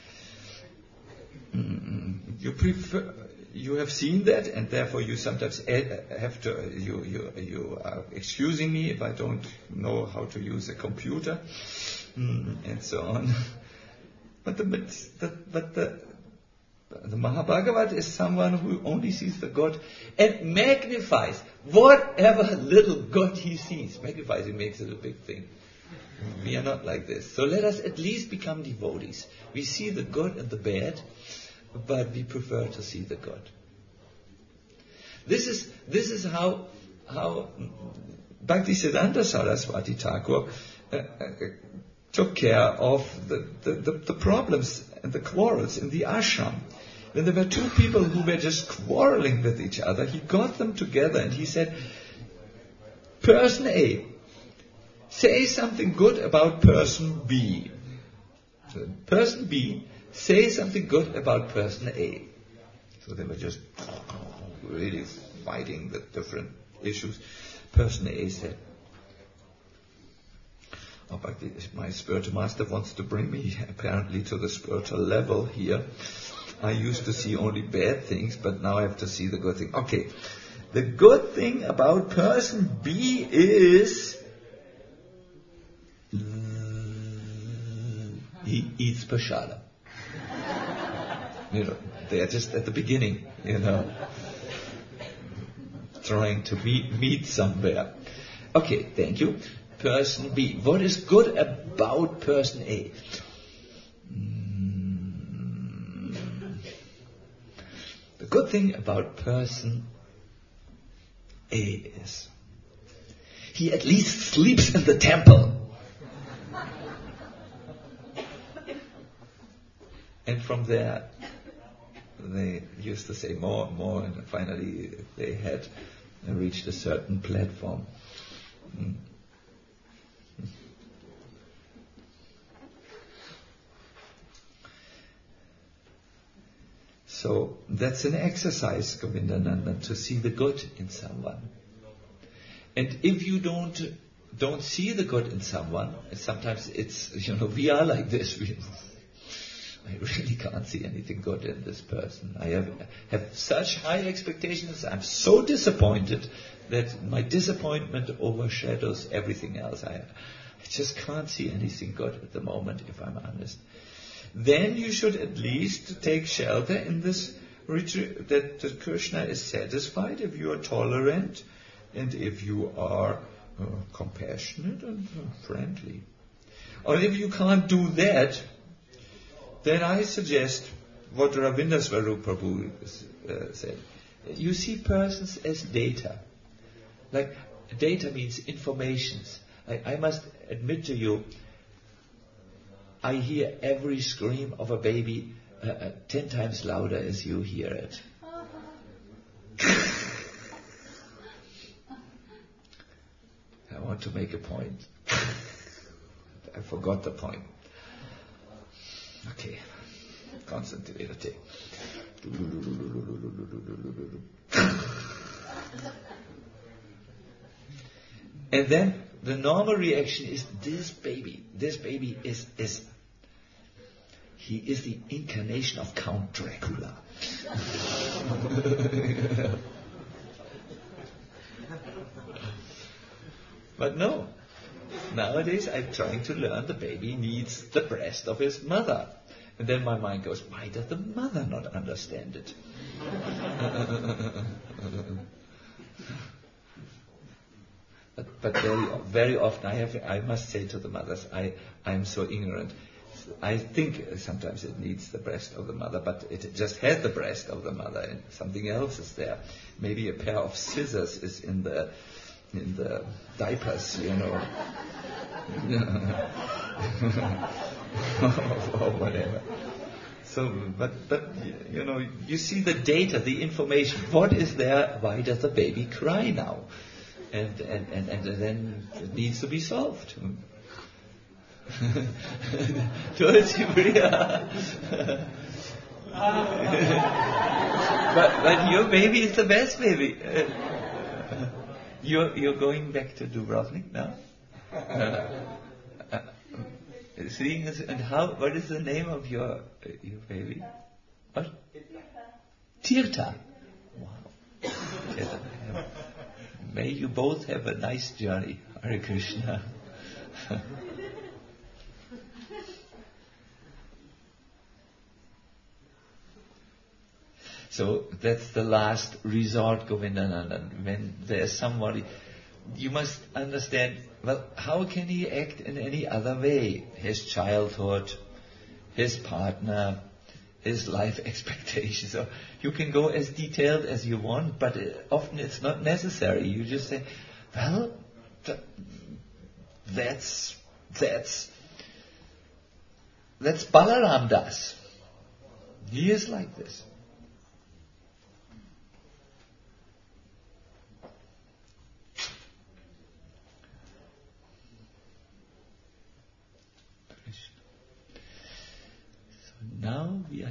You prefer, you have seen that, and therefore you sometimes have to. You you you are excusing me if I don't know how to use a computer, and so on. But the but the the Mahabhagavat is someone who only sees the good and magnifies whatever little good he sees. Magnifies it, makes it a big thing. We are not like this. So let us at least become devotees. We see the good and the bad, but we prefer to see the good. This is this is how how Bhaktisiddhanta Saraswati Thakur uh, uh, took care of the, the, the, the problems and the quarrels in the ashram. When there were two people who were just quarreling with each other, he got them together and he said, person A, say something good about person B. person B, say something good about person A. So they were just really fighting the different issues. Person A said, oh, but my spiritual master wants to bring me apparently to the spiritual level here. I used to see only bad things, but now I have to see the good thing. Okay, the good thing about person B is he eats prasada. You know, they are just at the beginning, you know, trying to meet, meet somewhere. Okay, thank you. Person B. What is good about person A? Mm. The good thing about person A is he at least sleeps in the temple. And from there, they used to say more and more, and finally they had reached a certain platform. Mm. So that's an exercise, Govindananda, to see the good in someone. And if you don't don't see the good in someone, sometimes it's, you know, we are like this. We, I really can't see anything good in this person. I have, have such high expectations. I'm so disappointed that my disappointment overshadows everything else. I, I just can't see anything good at the moment, if I'm honest. Then you should at least take shelter in this retreat, that, that Krishna is satisfied if you are tolerant and if you are uh, compassionate and uh, friendly. Or if you can't do that, then I suggest what Ravinda Swarup Prabhu uh, said. You see persons as data. Like, data means informations. I, I must admit to you, I hear every scream of a baby uh, uh, ten times louder as you hear it. I want to make a point. I forgot the point. Okay, concentrate. And then the normal reaction is this baby. This baby is is he is the incarnation of Count Dracula. But no. Nowadays, I'm trying to learn the baby needs the breast of his mother. And then my mind goes, why does the mother not understand it? but, but very, very often, I have, I must say to the mothers, I, I'm so ignorant. I think sometimes it needs the breast of the mother, but it just has the breast of the mother, and something else is there. Maybe a pair of scissors is in the in the diapers, you know, or whatever. So, but, but, you know, you see the data, the information. What is there? Why does the baby cry now? And, and, and, and then it needs to be solved. Tulsi Priya. but, but your baby is the best baby. You're, you're going back to Dubrovnik now? Uh, uh, seeing this, and how, what is the name of your, uh, your baby? What? Tirtha. Wow. Tirtha. May you both have a nice journey. Hare Krishna. So that's the last resort, Govindanandan. When there's somebody, you must understand, well, how can he act in any other way? His childhood, his partner, his life expectations. So you can go as detailed as you want, but often it's not necessary. You just say, well, th- that's, that's, that's Balaram Das. He is like this.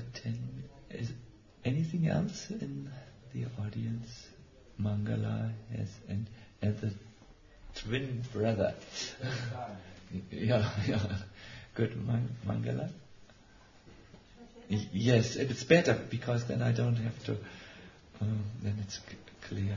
ten. Is anything else in the audience? Mangala, yes, and, and the twin brother. yeah, yeah. Good, Man- Mangala. Y- yes, it's better because then I don't have to. Um, then it's c- clear.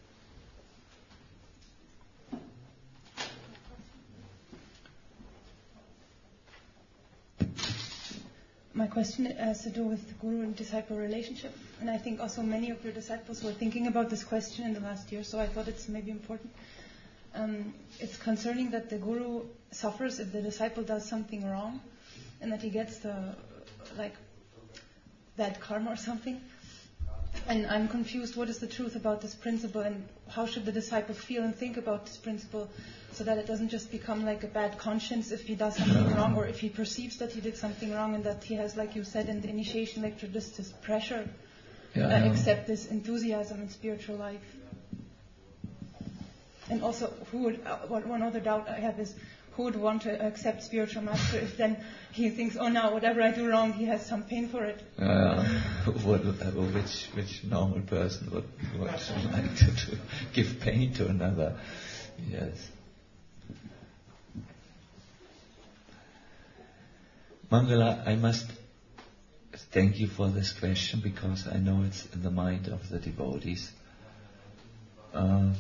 My question has to do with the guru and disciple relationship, and I think also many of your disciples were thinking about this question in the last year, so I thought it's maybe important. Um, it's concerning that the guru suffers if the disciple does something wrong, and that he gets the like bad karma or something. And I'm confused. What is the truth about this principle, and how should the disciple feel and think about this principle, so that it doesn't just become like a bad conscience if he does something wrong, or if he perceives that he did something wrong, and that he has, like you said in the initiation lecture, just this pressure, Yeah, uh, I know. except this enthusiasm in spiritual life. And also, who would, uh, one one other doubt I have is, who would want to accept spiritual master if then he thinks, oh no, whatever I do wrong, he has some pain for it. Uh, what, which which normal person would, would like to, to give pain to another? Yes. Mangala, I must thank you for this question because I know it's in the mind of the devotees. Uh,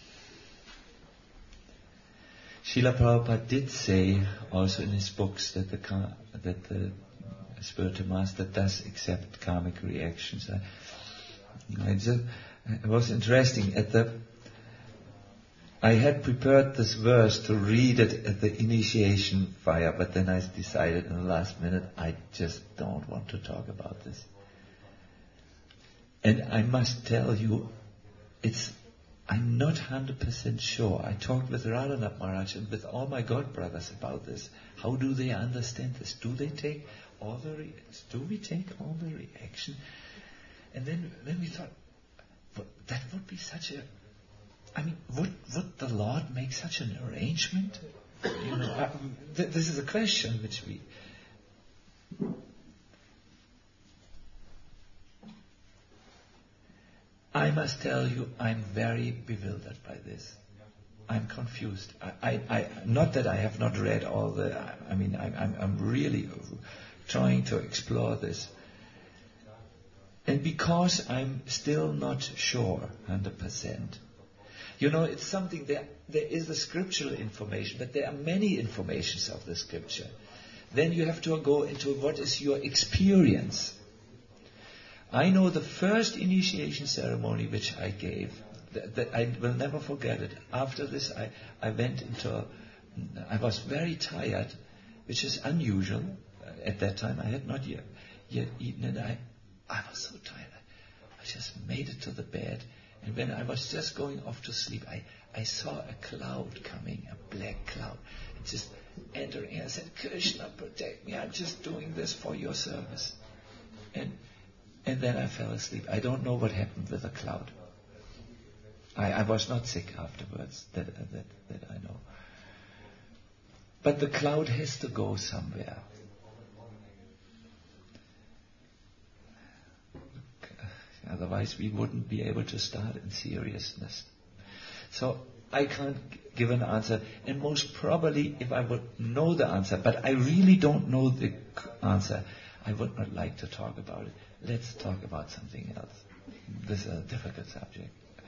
Srila Prabhupada did say also in his books that the ka- that the spiritual master does accept karmic reactions. I, I just, it was interesting at the. I had prepared this verse to read it at the initiation fire, but then I decided in the last minute I just don't want to talk about this. And I must tell you, it's. I'm not one hundred percent sure. I talked with Radhanath Maharaj and with all my god brothers about this. How do they understand this? Do they take all the re- do we take all the reaction? And then then we thought, well, that would be such a. I mean, would would the Lord make such an arrangement? You know, uh, th- this is a question which we. I must tell you, I'm very bewildered by this. I'm confused. I, I, I, not that I have not read all the. I, I mean, I, I'm, I'm really trying to explore this, and because I'm still not sure one hundred percent. You know, it's something there. There is the scriptural information, but there are many informations of the scripture. Then you have to go into what is your experience. I know the first initiation ceremony which I gave, that, that I will never forget it. After this, I, I went into, a, I was very tired, which is unusual. At that time, I had not yet, yet eaten, and I, I was so tired. I, I just made it to the bed, and when I was just going off to sleep, I, I saw a cloud coming, a black cloud, and just entering. I said, Krishna, protect me. I'm just doing this for your service. And And then I fell asleep. I don't know what happened with the cloud. I, I was not sick afterwards, that, that, that I know. But the cloud has to go somewhere. Otherwise we wouldn't be able to start in seriousness. So I can't give an answer. And most probably, if I would know the answer, but I really don't know the answer, I would not like to talk about it. Let's talk about something else. This is a difficult subject.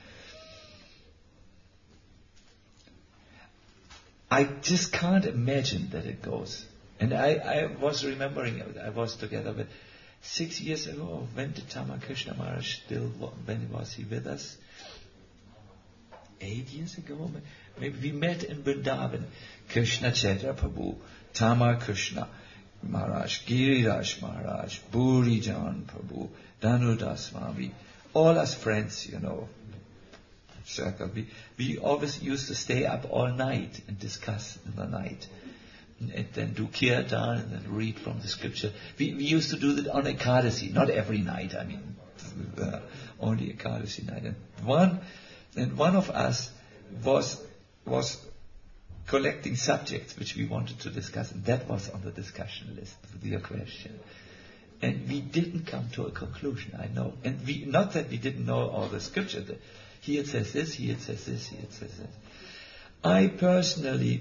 I just can't imagine that it goes. And I, I was remembering, I was together with, six years ago, when did Ramakrishna Maharaj still, when was he with us? Eight years ago? Maybe we met in Vrindavan. Krishna Chaitra Prabhu, Tama Krishna Maharaj, Giriraj Maharaj, Buri Jan Prabhu, Danudas Swami, all us friends, you know. We, we always used to stay up all night and discuss in the night. And then do kirtan and then read from the scripture. We, we used to do that on Ekadasi, not every night, I mean, uh, only Ekadasi night. And one, and one of us was, was collecting subjects which we wanted to discuss, and that was on the discussion list with your question. And we didn't come to a conclusion, I know. And we, not that we didn't know all the scripture. Here it says this, here it says this, here it says this. I personally,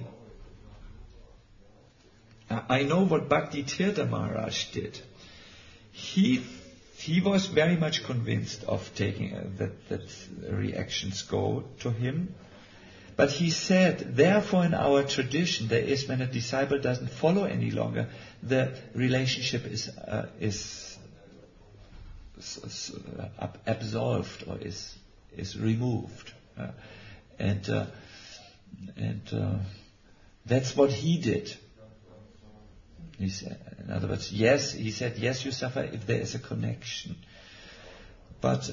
I know what Bhakti Tirtha Maharaj did. He he was very much convinced of taking uh, that that reactions go to him. But he said, therefore in our tradition there is, when a disciple doesn't follow any longer, the relationship is uh, is, is uh, absolved or is is removed, uh, and uh, and uh, that's what he did. He said, in other words, yes, he said, yes, you suffer if there is a connection, but. Uh,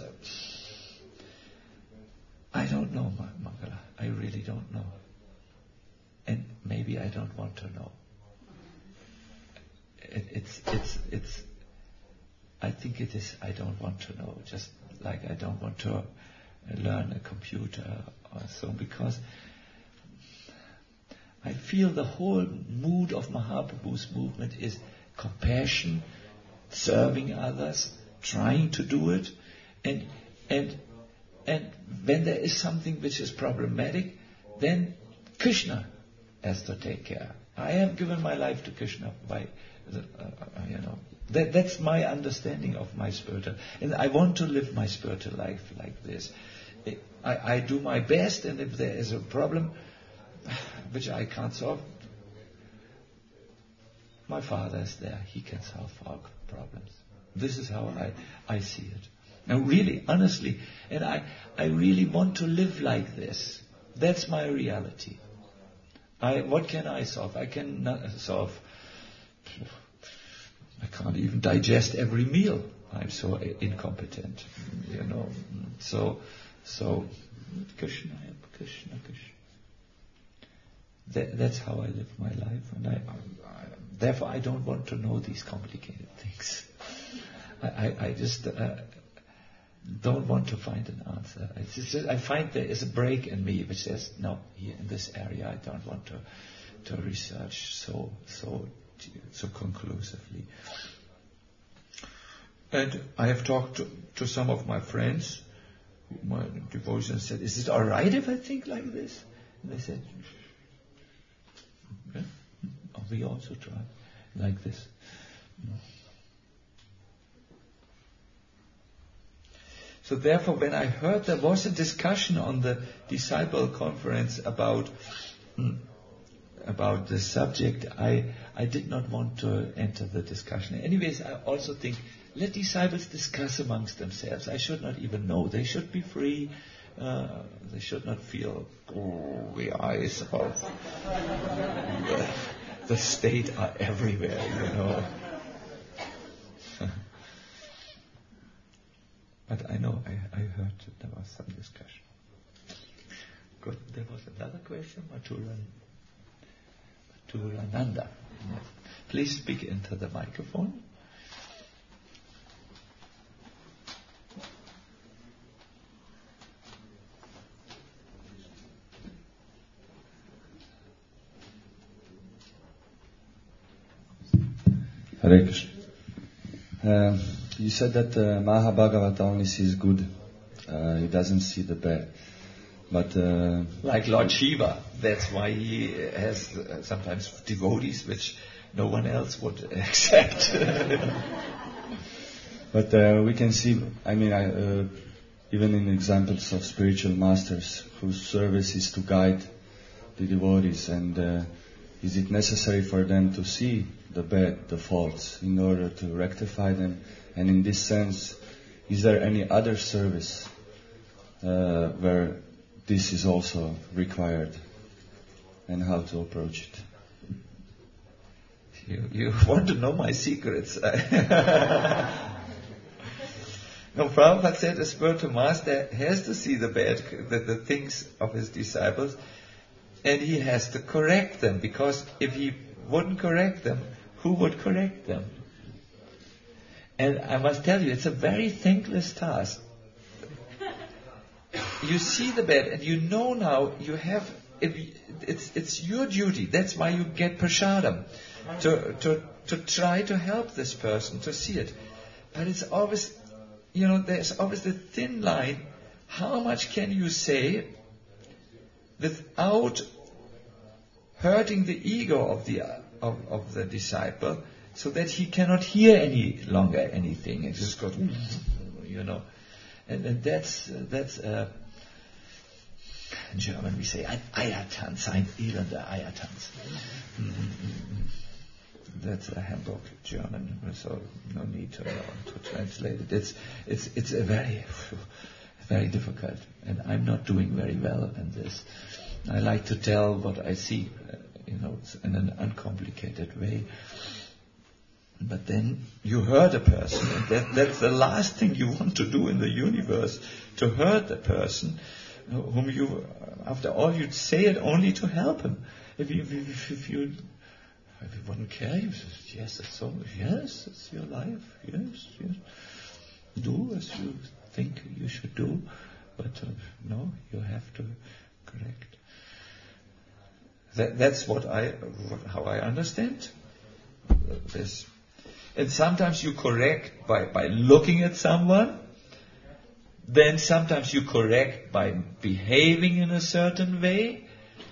I don't know, Mangala. I really don't know. And maybe I don't want to know. It, it's, it's, it's, I think it is, I don't want to know. Just like I don't want to learn a computer or so, because I feel the whole mood of Mahaprabhu's movement is compassion, serving others, trying to do it, and, and, And when there is something which is problematic, then Krishna has to take care. I have given my life to Krishna by, uh, uh, you know, that, that's my understanding of my spiritual, and I want to live my spiritual life like this. I, I do my best, and if there is a problem which I can't solve, my Father is there. He can solve our problems. This is how I, I see it. Now really, honestly, and I, I really want to live like this. That's my reality. I, what can I solve? I can not solve, I can't even digest every meal. I'm so incompetent, you know. So, so, Krishna, Krishna, Krishna. That, that's how I live my life, and I, I, therefore I don't want to know these complicated things. I, I, I just... Uh, don't want to find an answer. It's just, I find there is a break in me which says, no, here in this area I don't want to to research so so so conclusively. And I have talked to, to some of my friends, my devotees, said, is it all right if I think like this? And they said, yeah, we also try like this. No. So therefore, when I heard there was a discussion on the disciple conference about mm, about this subject, I I did not want to enter the discussion. Anyways, I also think let disciples discuss amongst themselves. I should not even know. They should be free. Uh, they should not feel oh, the eyes of the, the state are everywhere, you know. But I know, I, I heard that there was some discussion. Good. There was another question, Maturan, Maturananda. Yes. Please speak into the microphone. Hare Krishna. Um, You said that uh, Mahabhagavata only sees good. Uh, he doesn't see the bad. But uh, like Lord Shiva, that's why he has uh, sometimes devotees which no one else would accept. But uh, we can see, I mean, I, uh, even in examples of spiritual masters whose service is to guide the devotees, and uh, is it necessary for them to see the bad, the faults, in order to rectify them? And in this sense, is there any other service uh, where this is also required, and how to approach it? You, you want to know my secrets. No, Prabhupada said a spiritual master has to see the bad, the, the things of his disciples, and he has to correct them, because if he wouldn't correct them, who would correct them? And I must tell you, it's a very thankless task. You see the bad, and you know now you have if y- it's it's your duty. That's why you get prashadam, to to to try to help this person to see it. But it's always, you know, there's always the thin line. How much can you say without hurting the ego of the of, of the disciple, so that he cannot hear any longer anything? It just goes, you know, and, and that's uh, that's. Uh, in German we say Eiertanz, ein elender Eiertanz. Mm-hmm. That's a Hamburg German, so no need to, uh, to translate it. It's it's it's a very very difficult, and I'm not doing very well in this. I like to tell what I see, uh, you know, in an uncomplicated way. But then you hurt a person, and that, that's the last thing you want to do in the universe, to hurt the person whom you, after all, you'd say it only to help him. If you, if, if you, if you wouldn't care, you say, yes, it's so, yes, it's your life, yes, yes. Do as you think you should do, but uh, no, you have to correct. That, that's what I, how I understand this. And sometimes you correct by, by looking at someone. Then sometimes you correct by behaving in a certain way.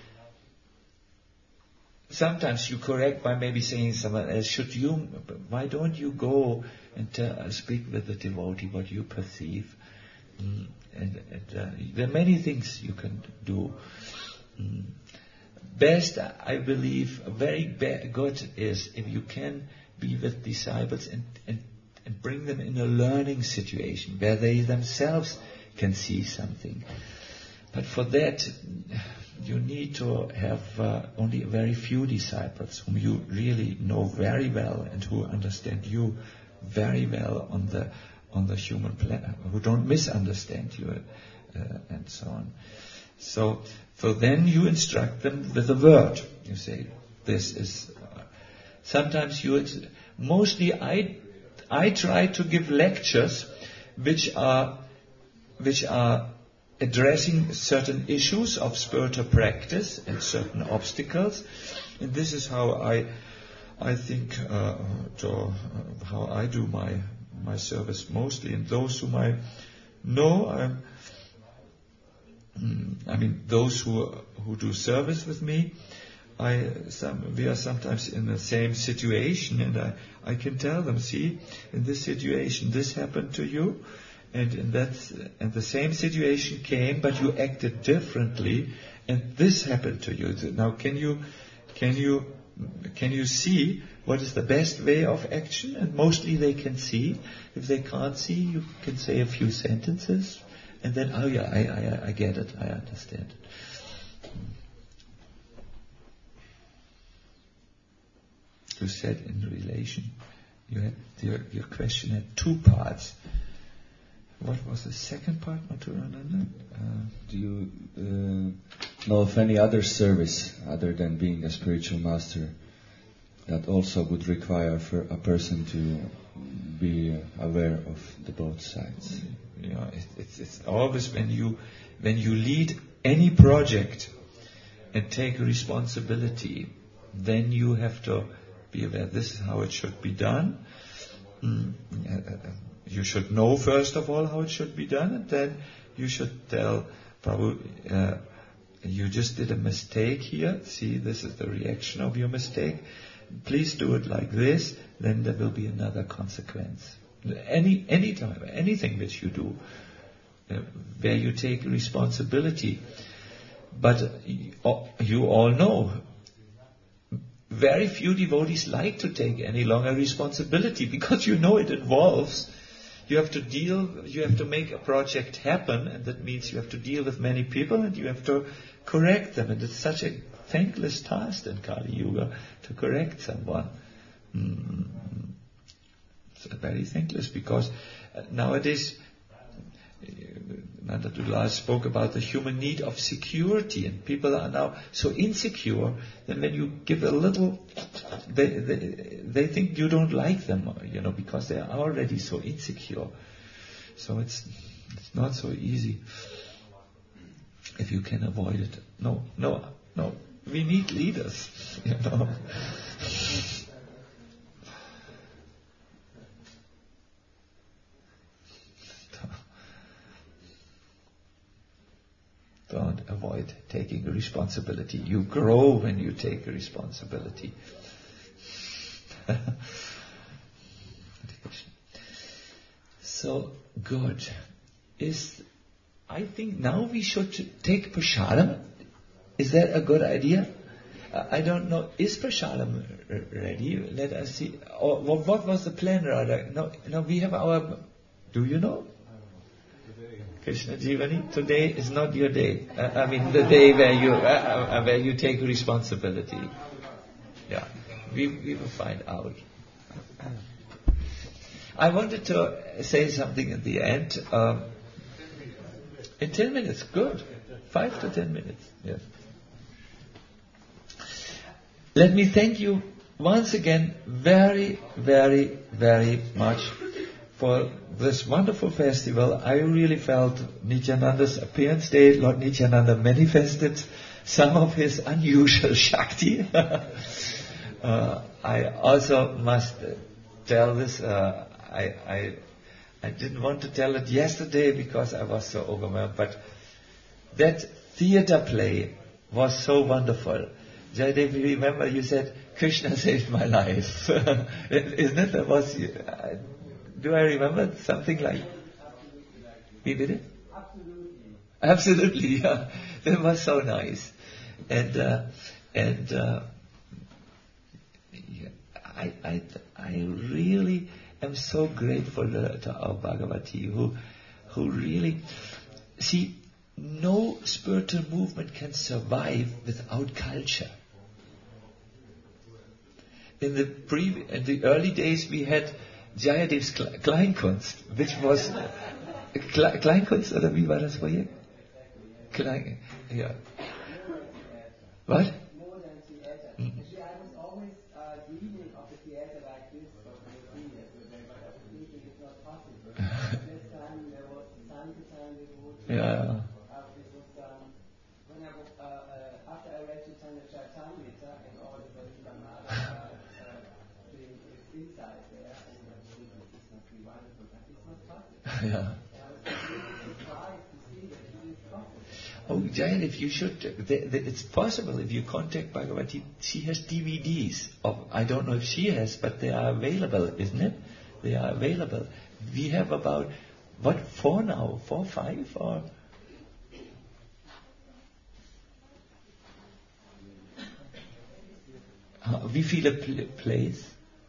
Sometimes you correct by maybe saying someone else, should you, why don't you go and tell, speak with the devotee what you perceive? Mm, and and uh, there are many things you can do. Mm. Best, I believe, very be- good is if you can be with disciples and, and and bring them in a learning situation where they themselves can see something. But for that, you need to have uh, only very few disciples whom you really know very well and who understand you very well on the on the human planet, who don't misunderstand you, uh, and so on. So, so then you instruct them with a word. You say, this is... Uh, sometimes you... Mostly I... I try to give lectures which are which are addressing certain issues of spiritual practice and certain obstacles, and this is how I I think uh, to, uh, how I do my my service mostly. And those whom I know, I, I mean those who who do service with me, I some we are sometimes in the same situation, and I. I can tell them, see, in this situation, this happened to you, and in that, and the same situation came, but you acted differently, and this happened to you. Now, can you, can you, can you see what is the best way of action? And mostly they can see. If they can't see, you can say a few sentences, and then, oh yeah, I, I, I get it, I understand it. You said in relation, you had your, your question had two parts. What was the second part, Mathurananda? Uh, do you uh, know of any other service other than being a spiritual master that also would require for a person to be aware of the both sides? You know, it, it's, it's always when you when you lead any project and take responsibility, then you have to be aware, this is how it should be done. Mm, uh, you should know first of all how it should be done, and then you should tell, Prabhu, uh, you just did a mistake here. See, this is the reaction of your mistake. Please do it like this, then there will be another consequence. Any any time, anything which you do, uh, where you take responsibility. But uh, you all know, very few devotees like to take any longer responsibility, because you know it involves, you have to deal, you have to make a project happen, and that means you have to deal with many people and you have to correct them, and it's such a thankless task in Kali Yuga to correct someone. Mm. It's very thankless, because nowadays Nanda Dulal spoke about the human need of security, and people are now so insecure that when you give a little, they, they they think you don't like them, you know, because they are already so insecure. So it's it's not so easy if you can avoid it. No, no, No, we need leaders, you know. Don't avoid taking responsibility. You grow when you take responsibility. So good. Is I think now we should take prasadam. Is that a good idea? Uh, I don't know. Is prasadam r- ready? Let us see. Or what, what was the plan, rather? No, no. We have our. Do you know? Krishna Jivani, today is not your day. Uh, I mean, the day where you uh, uh, where you take responsibility. Yeah, we we will find out. I wanted to say something at the end. Um, in ten minutes, good. Five to ten minutes. Yes. Let me thank you once again very, very, very much for this wonderful festival. I really felt Nityananda's appearance day. Lord Nityananda manifested some of his unusual Shakti. uh, I also must tell this. Uh, I, I I didn't want to tell it yesterday because I was so overwhelmed. But that theater play was so wonderful. Jayadev, you remember you said Krishna saved my life, isn't it? That was. Uh, Do I remember something like? We did it? Absolutely. Absolutely, yeah. That was so nice. And uh, and uh, yeah, I, I I really am so grateful to, to our Bhagavati who who really see no spiritual movement can survive without culture. In the pre in the early days we had Jayadev's Kleinkunst, which was Kle- Kleinkunst, oder wie war das Projekt? Klein, ja. What? More than theater. Mm. Actually, I was always uh, dreaming of a theater like this for three years, but I was thinking it's not possible. This time there was Sankirtan, Yeah. uh, this was um, when I was, uh, uh, after I read Chaitanya Charitamrita and all the Vaishnava uh, uh, thing is inside there, and I was thinking this must be wonderful, but it's not possible. Yeah. I was really surprised to see that it is possible. Oh, Jayadev, you should. The, the, it's possible if you contact Bhagavati. She has D V Ds of. I don't know if she has, but they are available, isn't it? They are available. We have about what four now? Four, five, or. Uh, we feel a pl- place.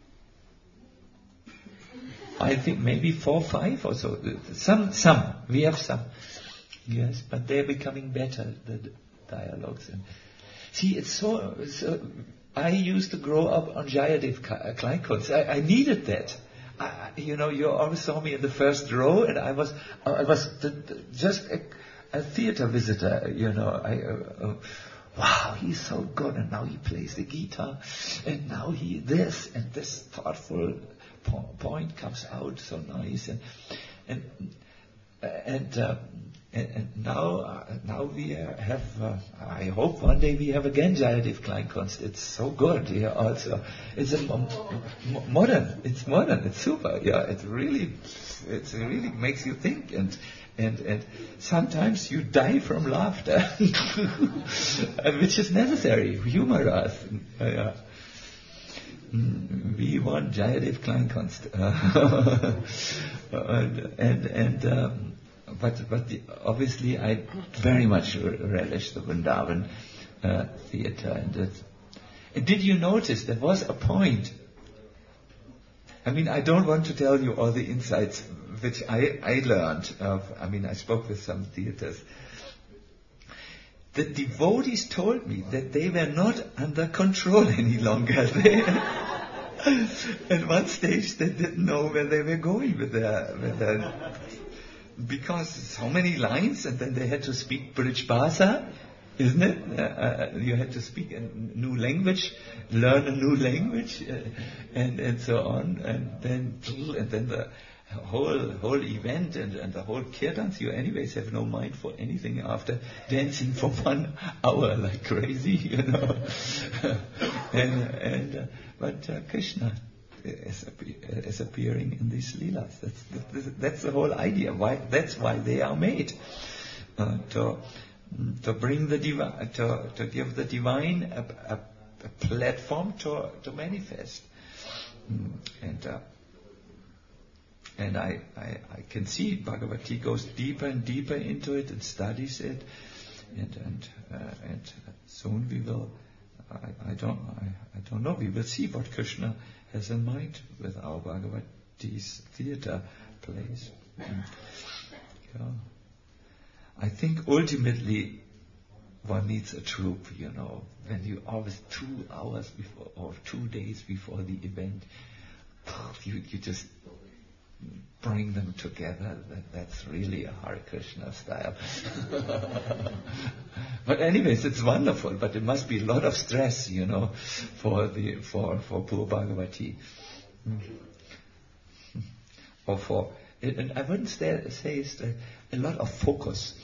I think maybe four, five or so. Some, some. We have some. Yes, but they're becoming better, the d- dialogues. And see, it's so, so. I used to grow up on Jayadev Kleinkunst. I, I needed that. I, you know, you always saw me in the first row, and I was, I was the, the, just a, a theater visitor. You know, I. Uh, uh, wow, he's so good, and now he plays the guitar, and now he this and this thoughtful po- point comes out so nice, and and and. Uh, And, and now, uh, now we uh, have. Uh, I hope one day we have again Jayadev Kleinkunst. It's so good. Yeah, also, it's a m- m- modern. It's modern. It's super. Yeah, it really, it really makes you think, and and and sometimes you die from laughter, which is necessary. Humor us. Uh, yeah. Mm, we want Jayadev Kleinkunst, uh, and and. and um, But but the, obviously I very much relish the Vrindavan uh, theatre. And, it, and did you notice there was a point? I mean, I don't want to tell you all the insights which I, I learned. Of, I mean, I spoke with some theatres. The devotees told me that they were not under control any longer. They, at one stage they didn't know where they were going with their... With their because so many lines, and then they had to speak Brij Bhasa, isn't it? Uh, uh, you had to speak a new language, learn a new language, uh, and and so on, and then and then the whole whole event and, and the whole kirtans, you anyways have no mind for anything after dancing for one hour like crazy, you know. and and uh, but uh, Krishna is, is appearing in these leelas. That's that's, that's the whole idea. Why that's why they are made uh, to to bring the divine, to to give the divine a, a, a platform to to manifest. Mm, and. Uh, And I, I, I can see Bhagavati goes deeper and deeper into it and studies it, and and uh, and soon we will. I, I don't I, I don't know. We will see what Krishna has in mind with our Bhagavati's theater plays. Mm. Yeah. I think ultimately one needs a troupe. You know, when you always two hours before or two days before the event, you you just bring them together. That, that's really a Hare Krishna style. But anyways, it's wonderful. But it must be a lot of stress, you know, for the for for poor Bhagavati, mm. or for. And I wouldn't say, say it's a, a lot of focus.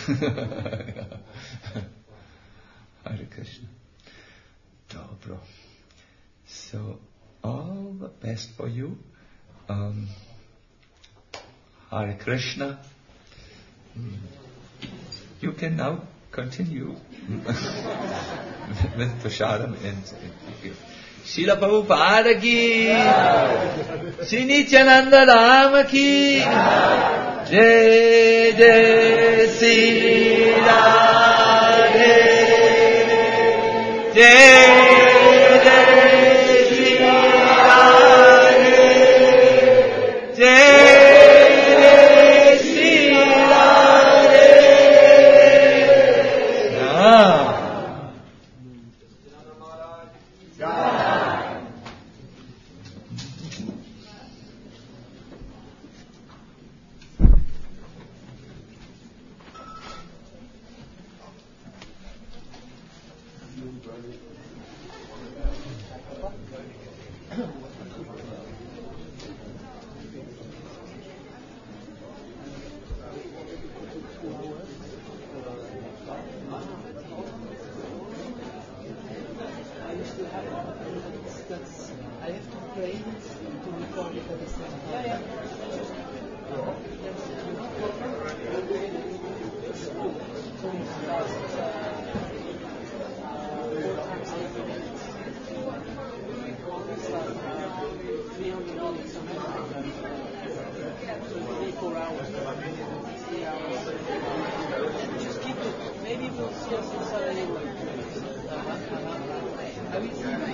Hare Krishna. Dobro. So all the best for you. Um, Hare Krishna. Mm. You can now continue with Prasadam and Srila Prabhupada ki, Sri Nityananda Rama ki, Jai Jai Sri Radhe, Jai Jai Sri Radhe, Jai Maybe we'll see us inside anyway. Uh-huh, uh-huh. I will see